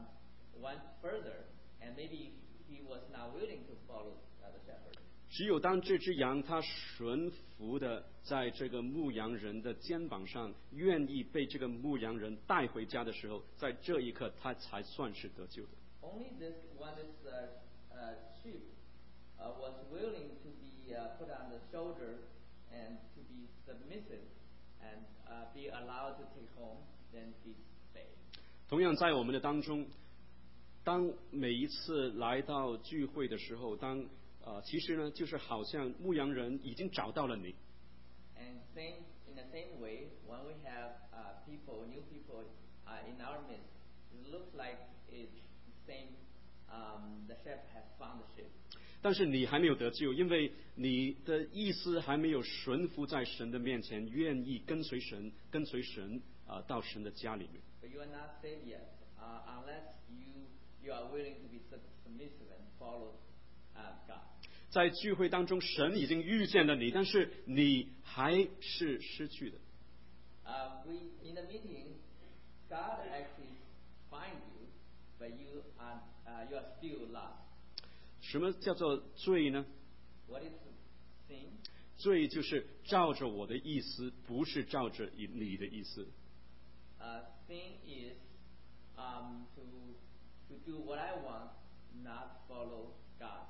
went further, and maybe he was not willing to follow uh, the shepherd. 只有当这只羊它顺服的在这个牧羊人的肩膀上，愿意被这个牧羊人带回家的时候，在这一刻他才算是得救的。 Only this one is uh, uh, sheep uh, was willing to be uh, put on the shoulder and to be submissive and uh, be allowed to take home, then be saved. 同样在我们的当中，当每一次来到聚会的时候，当呃，其实呢，就是好像牧羊人已经找到了你。 And same in the same way, when we have uh, people, new people uh, in our midst, it looks like it's the same. Um, the shepherd has found the sheep. 但是你还没有得救，因为你的意思还没有顺服在神的面前，愿意跟随神，跟随神啊、呃，到神的家里面。 But you are not saved yet, uh, unless you you are willing to be submissive and follow uh, God. 在聚会当中，神已经遇见了你，但是你还是失去的。 Uh, we in the meeting, God actually find you, but you are uh, you are still lost. 什么叫做罪呢？ What is sin? 罪就是照着我的意思，不是照着你的意思。 Uh, sin is um, to to do what I want, not follow God.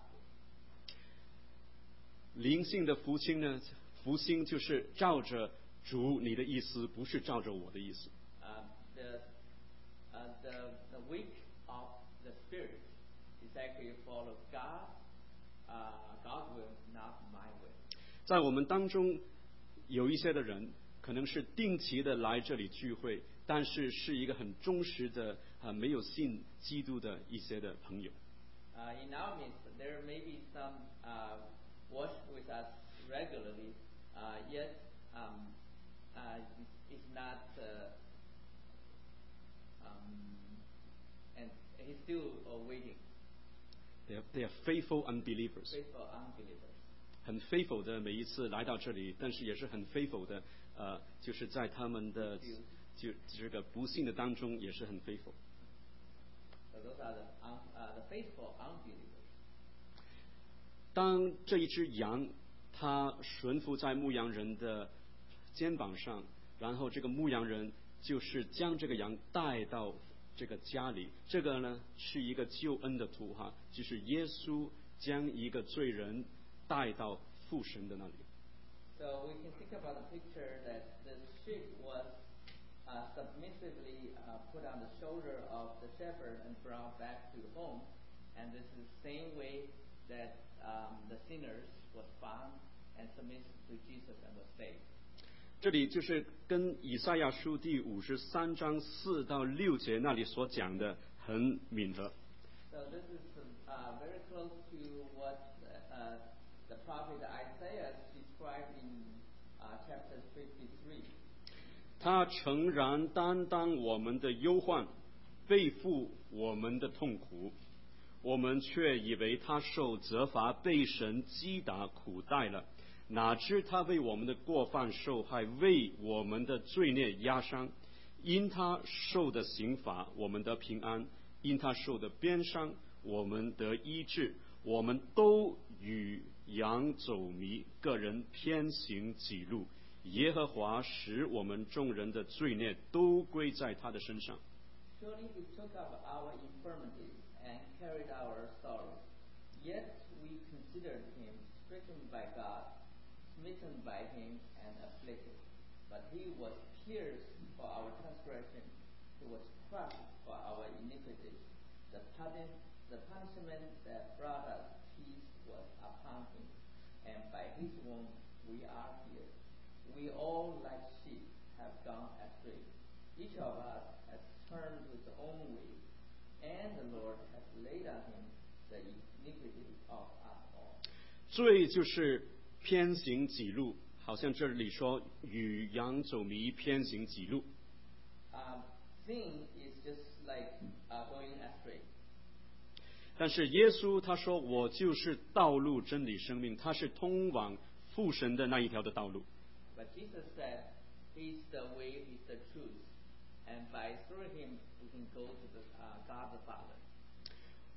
灵性的福星呢？福星就是照着主你的意思，不是照着我的意思。 Uh, the uh, the the week of the spirit is actually follow God, uh, God's will, not my will. 在我们当中，有一些的人可能是定期的来这里聚会，但是是一个很忠实的啊、呃，没有信基督的一些的朋友。 Uh, in our midst, there may be some uh, worship with us regularly, uh, yet um, uh, it's not, uh, um, and he's still uh, waiting. They are, they are faithful unbelievers. Faithful unbelievers. 很 faithful 的每一次来到这里，但是也是很 faithful 的，呃，就是在他们的就这个不幸的当中也是很 faithful。 So those are the, un, uh, the faithful unbelievers. 当这一只羊它顺服在牧羊人的肩膀上，然后这个牧羊人就是将这个羊带到这个家里，这个呢是一个救恩的图画，就是耶稣将一个罪人带到父神的那里。 So we can think about the picture that the sheep was uh, submissively uh, put on the shoulder of the shepherd and brought back to home, and this is the same way that um, the sinners was found and submitted to Jesus and was saved. 这里就是跟以赛亚书第五十三章四到六节那里所讲的很吻合。 So this is uh, very close to what uh, the prophet Isaiah described in uh, chapter fifty-three. 他诚然担当我们的忧患，背负我们的痛苦，我们却以为他受责罚，被神击打苦待了。哪知他为我们的过犯受害，为我们的罪孽压伤。因他受的刑罚，我们得平安；因他受的鞭伤，我们得医治。我们都与羊走迷，个人偏行己路。耶和华使我们众人的罪孽都归在他的身上。 Surely he took up our infirmities and carried our sorrows. Yet we considered him stricken by God, smitten by him, and afflicted. But he was pierced for our transgression, he was crushed for our iniquities. The, pardon, the punishment that brought us peace was upon him, and by his wound we are healed. We all, like sheep, have gone astray. Each of us has turned his own way, and the Lord has laid on him the iniquity of us all. 罪就是偏行己路，好像这里说与羊走迷，偏行己路。 Um, sin is just like uh, going astray. 但是耶稣他说：“我就是道路、真理、生命。”他是通往父神的那一条的道路。 But Jesus said, He's the way, He's the truth, and by through Him we can go to the, uh, God the Father.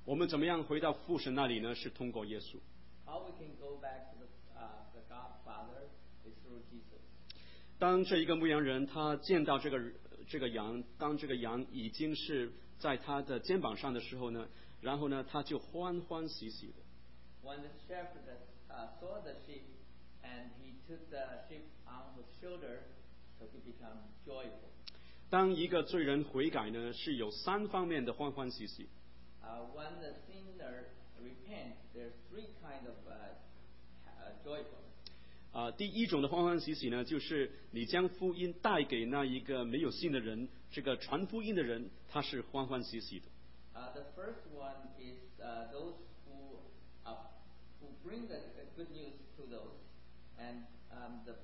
我们怎么样回到父神那里呢？是通过耶稣。 How we can go back to the, uh, the God Father is through Jesus. 当这一个牧羊人他见到这个这个羊，当这个羊已经是在他的肩膀上的时候呢，然后呢，他就欢欢喜喜的。 When the shepherd uh, saw the sheep and he took the sheep on his shoulder, so he became joyful. 当一个罪人悔改呢，是有三方面的欢欢喜喜。 Uh, when the sinner repents, there's three kind of uh, uh, joyfulness. 啊、第一种的欢欢喜喜呢，就是你将福音带给那一个没有信的人，这个传福音的人，他是欢欢喜喜的。 Uh, the first one is uh, those who uh, who bring the uh, good news to those, and um, the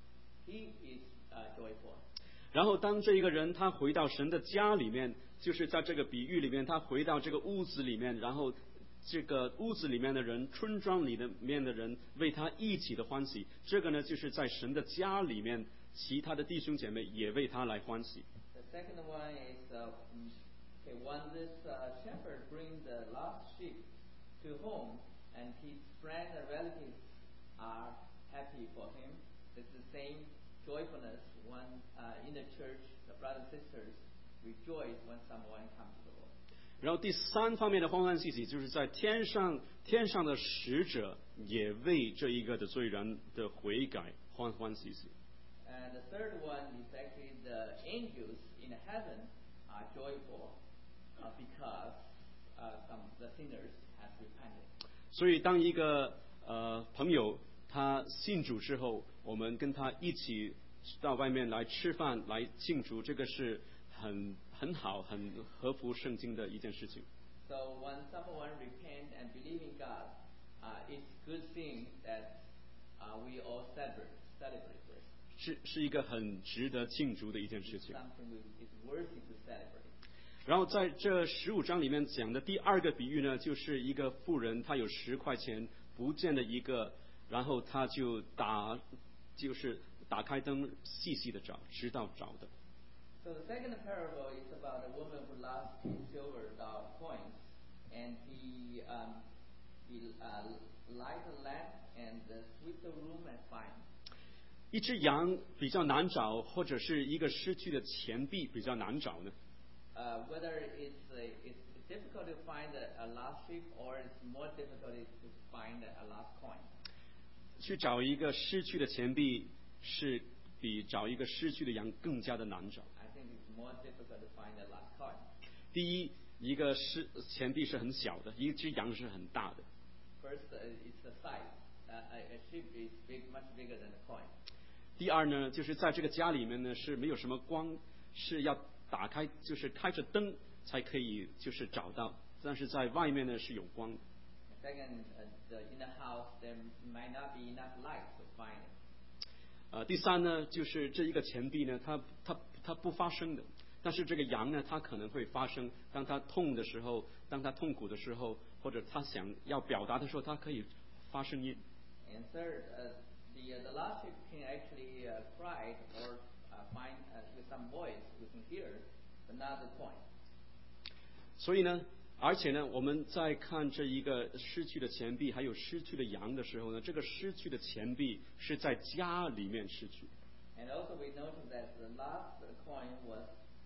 he is uh, joyful. 然后当这一个人他回到神的家里面，就是在这个比喻里面，他回到这个屋子里面，然后这个屋子里面的人，村庄里面的人为他一起的欢喜。这个呢，就是在神的家里面，其他的弟兄姐妹也为他来欢喜。 The second one is uh, okay, when this uh, shepherd brings the lost sheep to home, and his friends and relatives are happy for him. It's the same joyfulness when uh, in the church, the brothers and sisters rejoice when someone comes to the Lord. 然后第三方面的欢欢喜喜，就是在天上天上的使者也为这一个的罪人的悔改欢欢喜喜。 And the third one is actually the angels in heaven are joyful uh, because uh, some the sinners have repented. 所以当一个呃朋友他信主之后，我们跟他一起到外面来吃饭来庆祝，这个是很很好很合乎圣经的一件事情。 So when someone repent and believe in God, uh, it's good thing that uh, we all celebrate celebrate this. 是是一个很值得庆祝的一件事 It's 情。 something we, it's worthy to celebrate. 然后在这十五章里面讲的第二个比喻呢，就是一个妇人，她有十块钱不见了一个，然后她就打就是打开灯细细的找，直到找的。 So the second parable is about a woman who lost two silver dollar coins, and he um, he uh, light a lamp and uh, sweep the room and find. 一只羊比较难找，或者是一个失去的钱币比较难找呢？ Uh, whether it's uh, it's difficult to find a, a lost sheep or it's more difficult to find a lost coin. 去找一个失去的钱币，是比找一个失去的羊更加的难找。 I think it's more difficult to find a lost coin. 第一，一个是钱币是很小的，一只羊是很大的。 First, uh, it's the size. Uh, a, a sheep is big, much bigger than a coin. 第二呢，就是在这个家里面呢是没有什么光，是要打开，就是开着灯才可以就是找到，但是在外面呢是有光的。 Second, uh, the, in the house there might not be enough light to find it. 呃，第三呢，就是这一个钱币呢，它它它不发声的，但是这个羊呢，它可能会发声。当它痛的时候，当它痛苦的时候，或者它想要表达的时候，它可以发声音。 And third, uh, the uh, the lost sheep can actually uh, cry or uh, find uh, with some voice we can hear, but not the coin. 所以呢，而且呢，我们在看这一个失去的钱币，还有失去的羊的时候呢，这个失去的钱币是在家里面失去。 And also we notice that the last coin was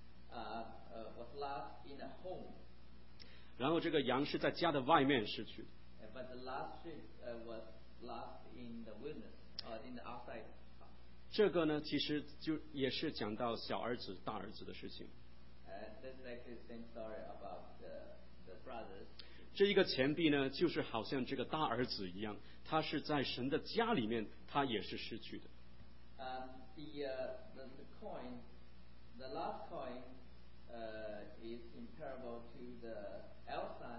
uh, uh, was lost in a home, 然后这个羊是在家的外面失去的。 uh, but the last sheep uh, was lost in the wilderness, or in the outside. 这个呢，其实就也是讲到小儿子、大儿子的事情。 Uh, this is actually the same story about the the brothers. 这一个钱币呢，就是好像这个大儿子一样，他是在神的家里面，他也是失去的。 Um, the, uh, the the coin, the last coin, uh, is comparable to the elder son,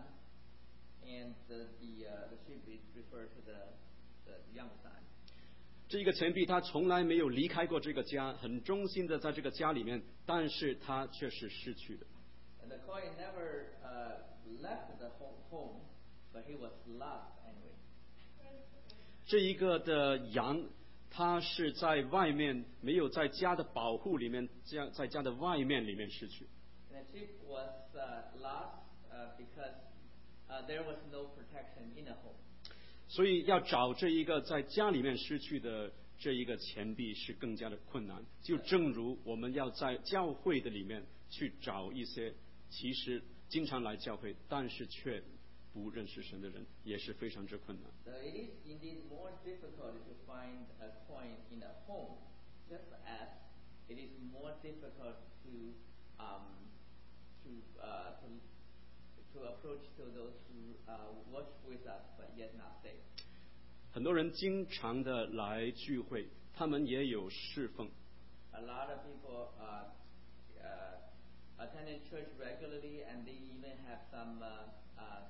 and the the, uh, the sheep is referred to the the young son. 这一个钱币，他从来没有离开过这个家，很忠心的在这个家里面，但是他却是失去的。 And the coin never uh, left the home, home, but he was lost anyway. 这一个的羊，它是在外面，没有在家的保护里面，家在家的外面里面失去。 And the sheep was uh, lost uh, because uh, uh, there was no protection in a home. 所以要找这一个在家里面失去的这一个钱币是更加的困难。就正如我们要在教会的里面去找一些其实经常来教会，但是却不认识神的人，也是非常之困难。 So it is indeed more difficult to find a coin in a home, just as it is more difficult to um, to uh, to to approach to those who uh, worship with us but yet not saved. 很多人经常的来聚会，他们也有侍奉。 A lot of people uh, uh, attend church regularly, and they even have some uh, uh,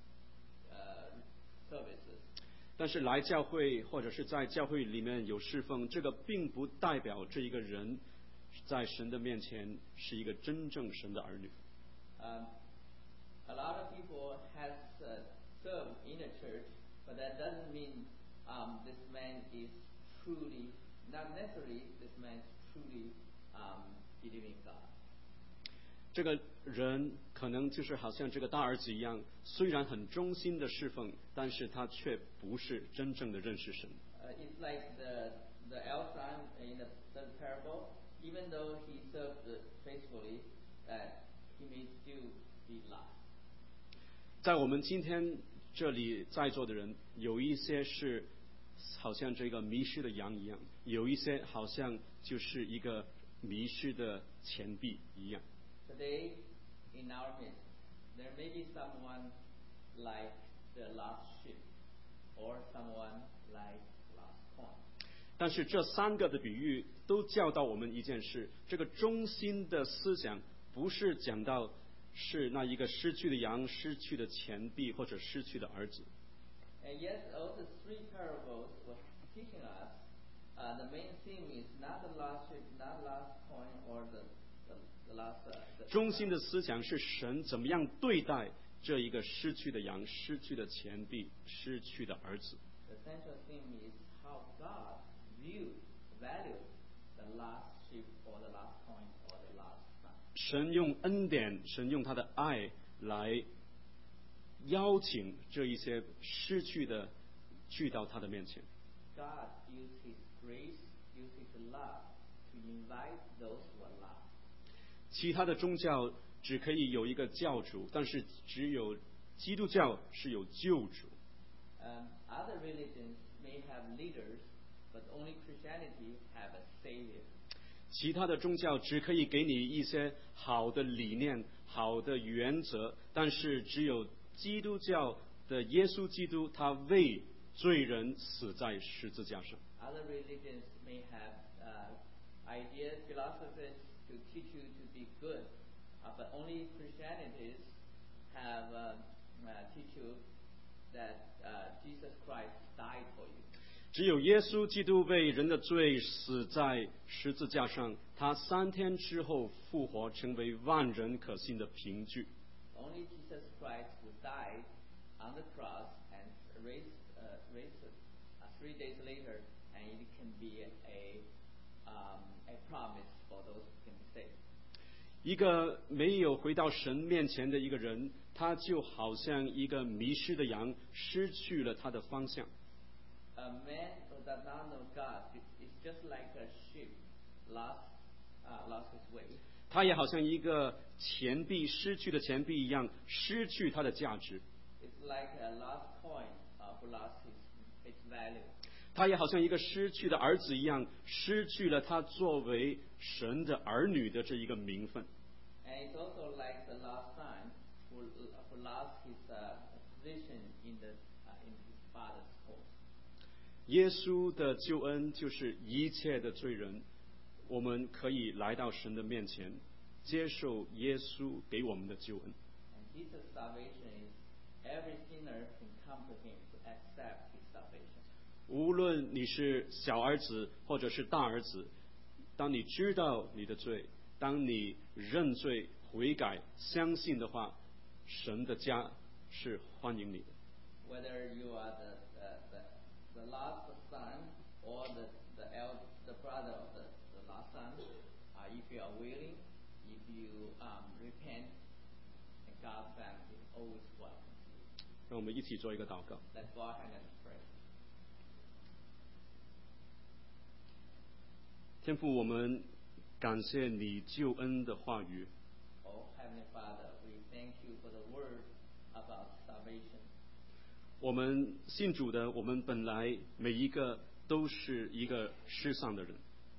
uh, services. 但是来教会或者是在教会里面有侍奉，这个并不代表这一个人在神的面前是一个真正神的儿女。 Um, a lot of people has uh, served in a church, but that doesn't mean um, this man is truly, not necessarily this man is truly um, believing God. 这个人可能就是好像这个大儿子一样，虽然很忠心的侍奉，但是他却不是真正的认识神。 Uh, it's like the the elder son in the third parable. Even though he served faithfully, that he may still be lost. 在我们今天这里在座的人，有一些是好像这个迷失的羊一样，有一些好像就是一个迷失的钱币一样。 Today, in our midst, there may be someone like the lost sheep, or someone like lost coin. 但是这三个的比喻都教导我们一件事：这个中心的思想不是讲到是那一个失去的羊、失去的钱币或者失去的儿子。 And yet, all the three parables were teaching us uh, the main theme is not the lost sheep, not lost coin, or the the, the lost. Uh, the 中心的思想是神怎么样对待这一个失去的羊、失去的钱币、失去的儿子。 The central theme is how God views, values the lost sheep, or the lost coin, or the lost son. 神用恩典，神用他的爱来邀请这一些失去的去到他的面前。 God used His grace, used His love to invite those who are lost. 其他的宗教只可以有一个教主，但是只有基督教是有救主。 Um, other religions may have leaders, but only Christianity have a savior. 其他的宗教只可以给你一些好的理念、好的原则，但是只有基督教的耶稣基督，他为罪人死在十字架上。 Other religions may have uh, ideas, philosophies to teach you to be good, uh, but only Christianities have uh, uh, teach you that uh, Jesus Christ died for you. 只有耶稣基督为人的罪死在十字架上，他三天之后复活，成为万人可信的凭据。 Only Jesus Christ who died on the cross and raised, uh, raised uh, three days later, and it can be a, um, a promise for those who can be saved. 一个没有回到神面前的一个人，他就好像一个迷失的羊，失去了他的方向。 A man who does not know God is just like a sheep lost, uh, lost his way. 他也好像一个钱币失去的钱币一样，失去它的价值。 It's like a lost coin uh, who lost his, its value. 他也好像一个失去的儿子一样，失去了他作为神的儿女的这一个名分。 And it's also like the lost son who, who lost his uh, position in, the, uh, in his father's home. 耶稣的救恩就是一切的罪人，我们可以来到神的面前，接受耶稣给我们的救恩。 And Jesus' salvation is every sinner can come to him to accept his salvation. 无论你是小儿子或者是大儿子，当你知道你的罪，当你认罪悔改相信的话，神的家是欢迎你的。 Whether you are the, the, the, the lost son or the, the, el- the brother of the, the lost son, uh, if you are willing, if you um, repent, and God's family is always welcome. 让我们一起做一个祷告。 Let's go ahead and pray. 天父，我们感谢你救恩的话语。 Oh, Heavenly Father, we thank you for the word about salvation. 我们信主的，我们本来每一个都是一个世上的人，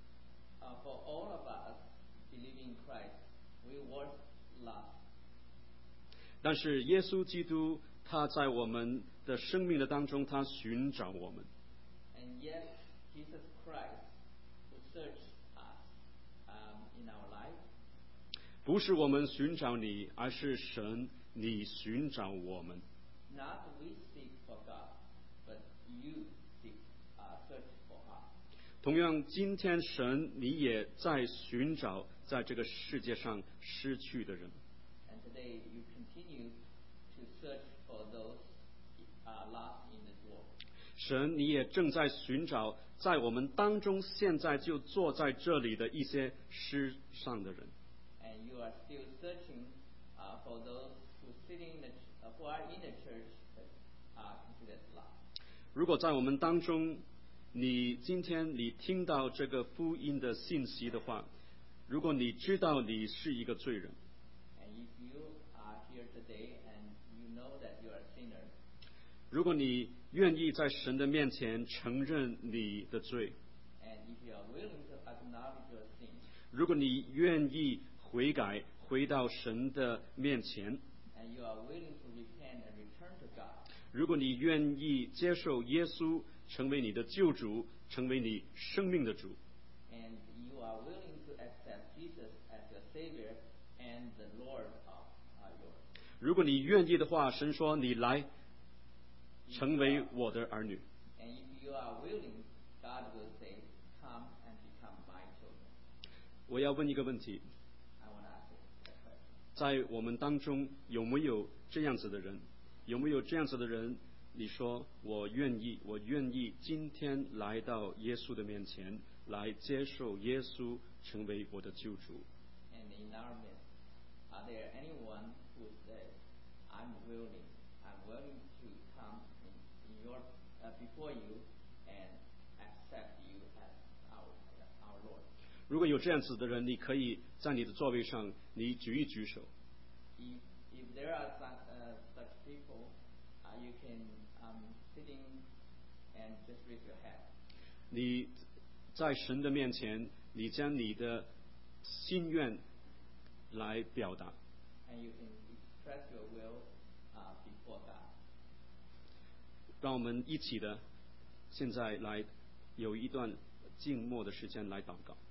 Uh, for all of us believing in Christ, we were lost. 但是耶稣基督他在我们的生命的当中，他寻找我们。 And yet, Jesus Christ will search us um, in our life. 不是我们寻找你，而是神你寻找我们。 Not we seek for God, but you seek, uh, search for us. 同样，今天神你也在寻找在这个世界上失去的人。 And today you continue to search for those uh, lost in this world. 神你也正在寻找在我们当中现在就坐在这里的一些失丧的人。 And you are still searching uh, for those who sitting in the, ch- uh, who are in the church but are considered lost. 如果在我们当中，你今天你听到这个福音的信息的话，如果你知道你是一个罪人， And if you are here today and you know that you are a sinner, 如果你愿意在神的面前承认你的罪， and if you are willing to acknowledge your sin, 如果你愿意悔改，回到神的面前， and you are willing to repent and return to God, 如果你愿意接受耶稣成为你的救主，成为你生命的主， and you are willing to accept Jesus as your Savior and the Lord of uh, yours, 如果你愿意的话，神说你来成为我的儿女。 and if you are willing, God will say, "Come and become my children." 我要问一个问题， I want to ask you a question. 在我们当中有没有这样子的人？有没有这样子的人？你说我愿意，我愿意今天来到耶稣的面前，来接受耶稣成为我的救主。 And in our midst, are there anyone who says, "I'm willing, I'm willing to come in, in your uh, before you and accept you as our our Lord"? 如果有这样子的人，你可以在你的座位上，你举一举手。 If if there are such uh, such people, uh, you can um, sitting and just raise your hand. 你在神的面前，你将你的心愿来表达。 And you can express your will uh, before God. 让我们一起的，现在来有一段静默的时间来祷告。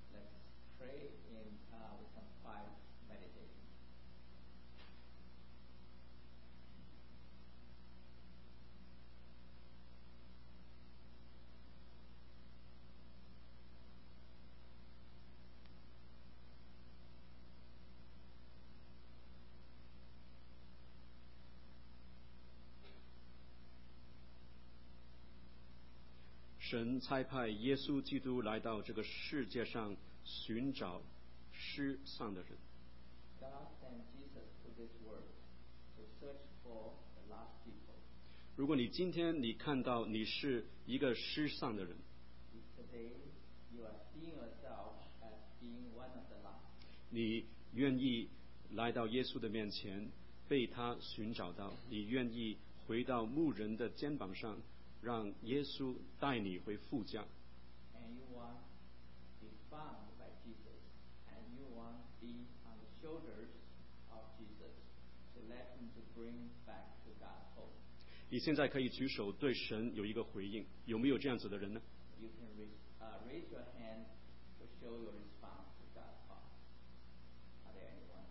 Let's pray in uh, with some quiet meditation. 神差派耶稣基督来到这个世界上，寻找失丧的人。 God sent Jesus to this world to search for the lost people. 如果你今天你看到你是一个失丧的人， If today you are seeing yourself as being one of the lost, 你愿意来到耶稣的面前，被他寻找到，你愿意回到牧人的肩膀上，让耶稣带你回父家。 and you want to be found by Jesus, and you want to be on the shoulders of Jesus to let him to bring back to God's home. 你现在可以举手对神有一个回应，有没有这样子的人呢？ You can raise, uh, raise your hand to show your response to God's call. Are there anyone?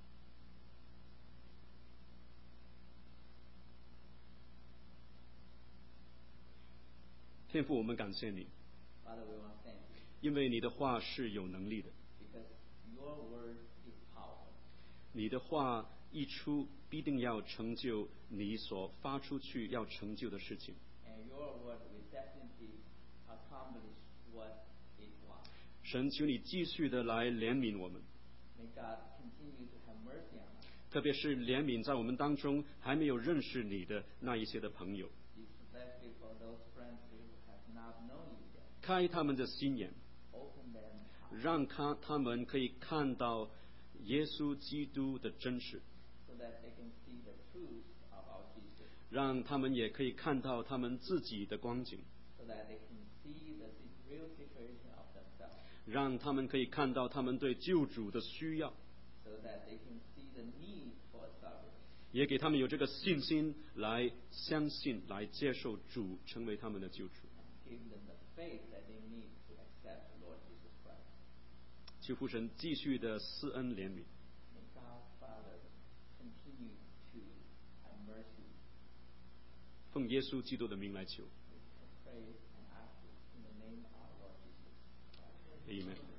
天父，我们感谢你， Father, we want to thank you 因为你的话是有能力的， because your word is powerful. 你的话一出，必定要成就你所发出去要成就的事情。 And your word will definitely accomplish what it wants. 神，求你继续的来怜悯我们， May God continue to have mercy on us. 特别是怜悯在我们当中还没有认识你的那一些的朋友， especially for those friends who have not known you yet. 开他们的心眼， Open their hearts 让他他们可以看到耶稣基督的真实， so that they can see the truth of our Jesus, 让他们也可以看到他们自己的光景， so that they can see the si- real situation of themselves, 让他们可以看到他们对救主的需要， so that they can see the need for salvation, 也给他们有这个信心来相信、来接受主成为他们的救主。 give them the faith that they need to accept the Lord Jesus Christ. 求父神继续的施恩怜悯， May God Father continue to have mercy. 奉耶稣基督的名来求 We pray and ask it in the name of our Lord Jesus Christ. ，Amen。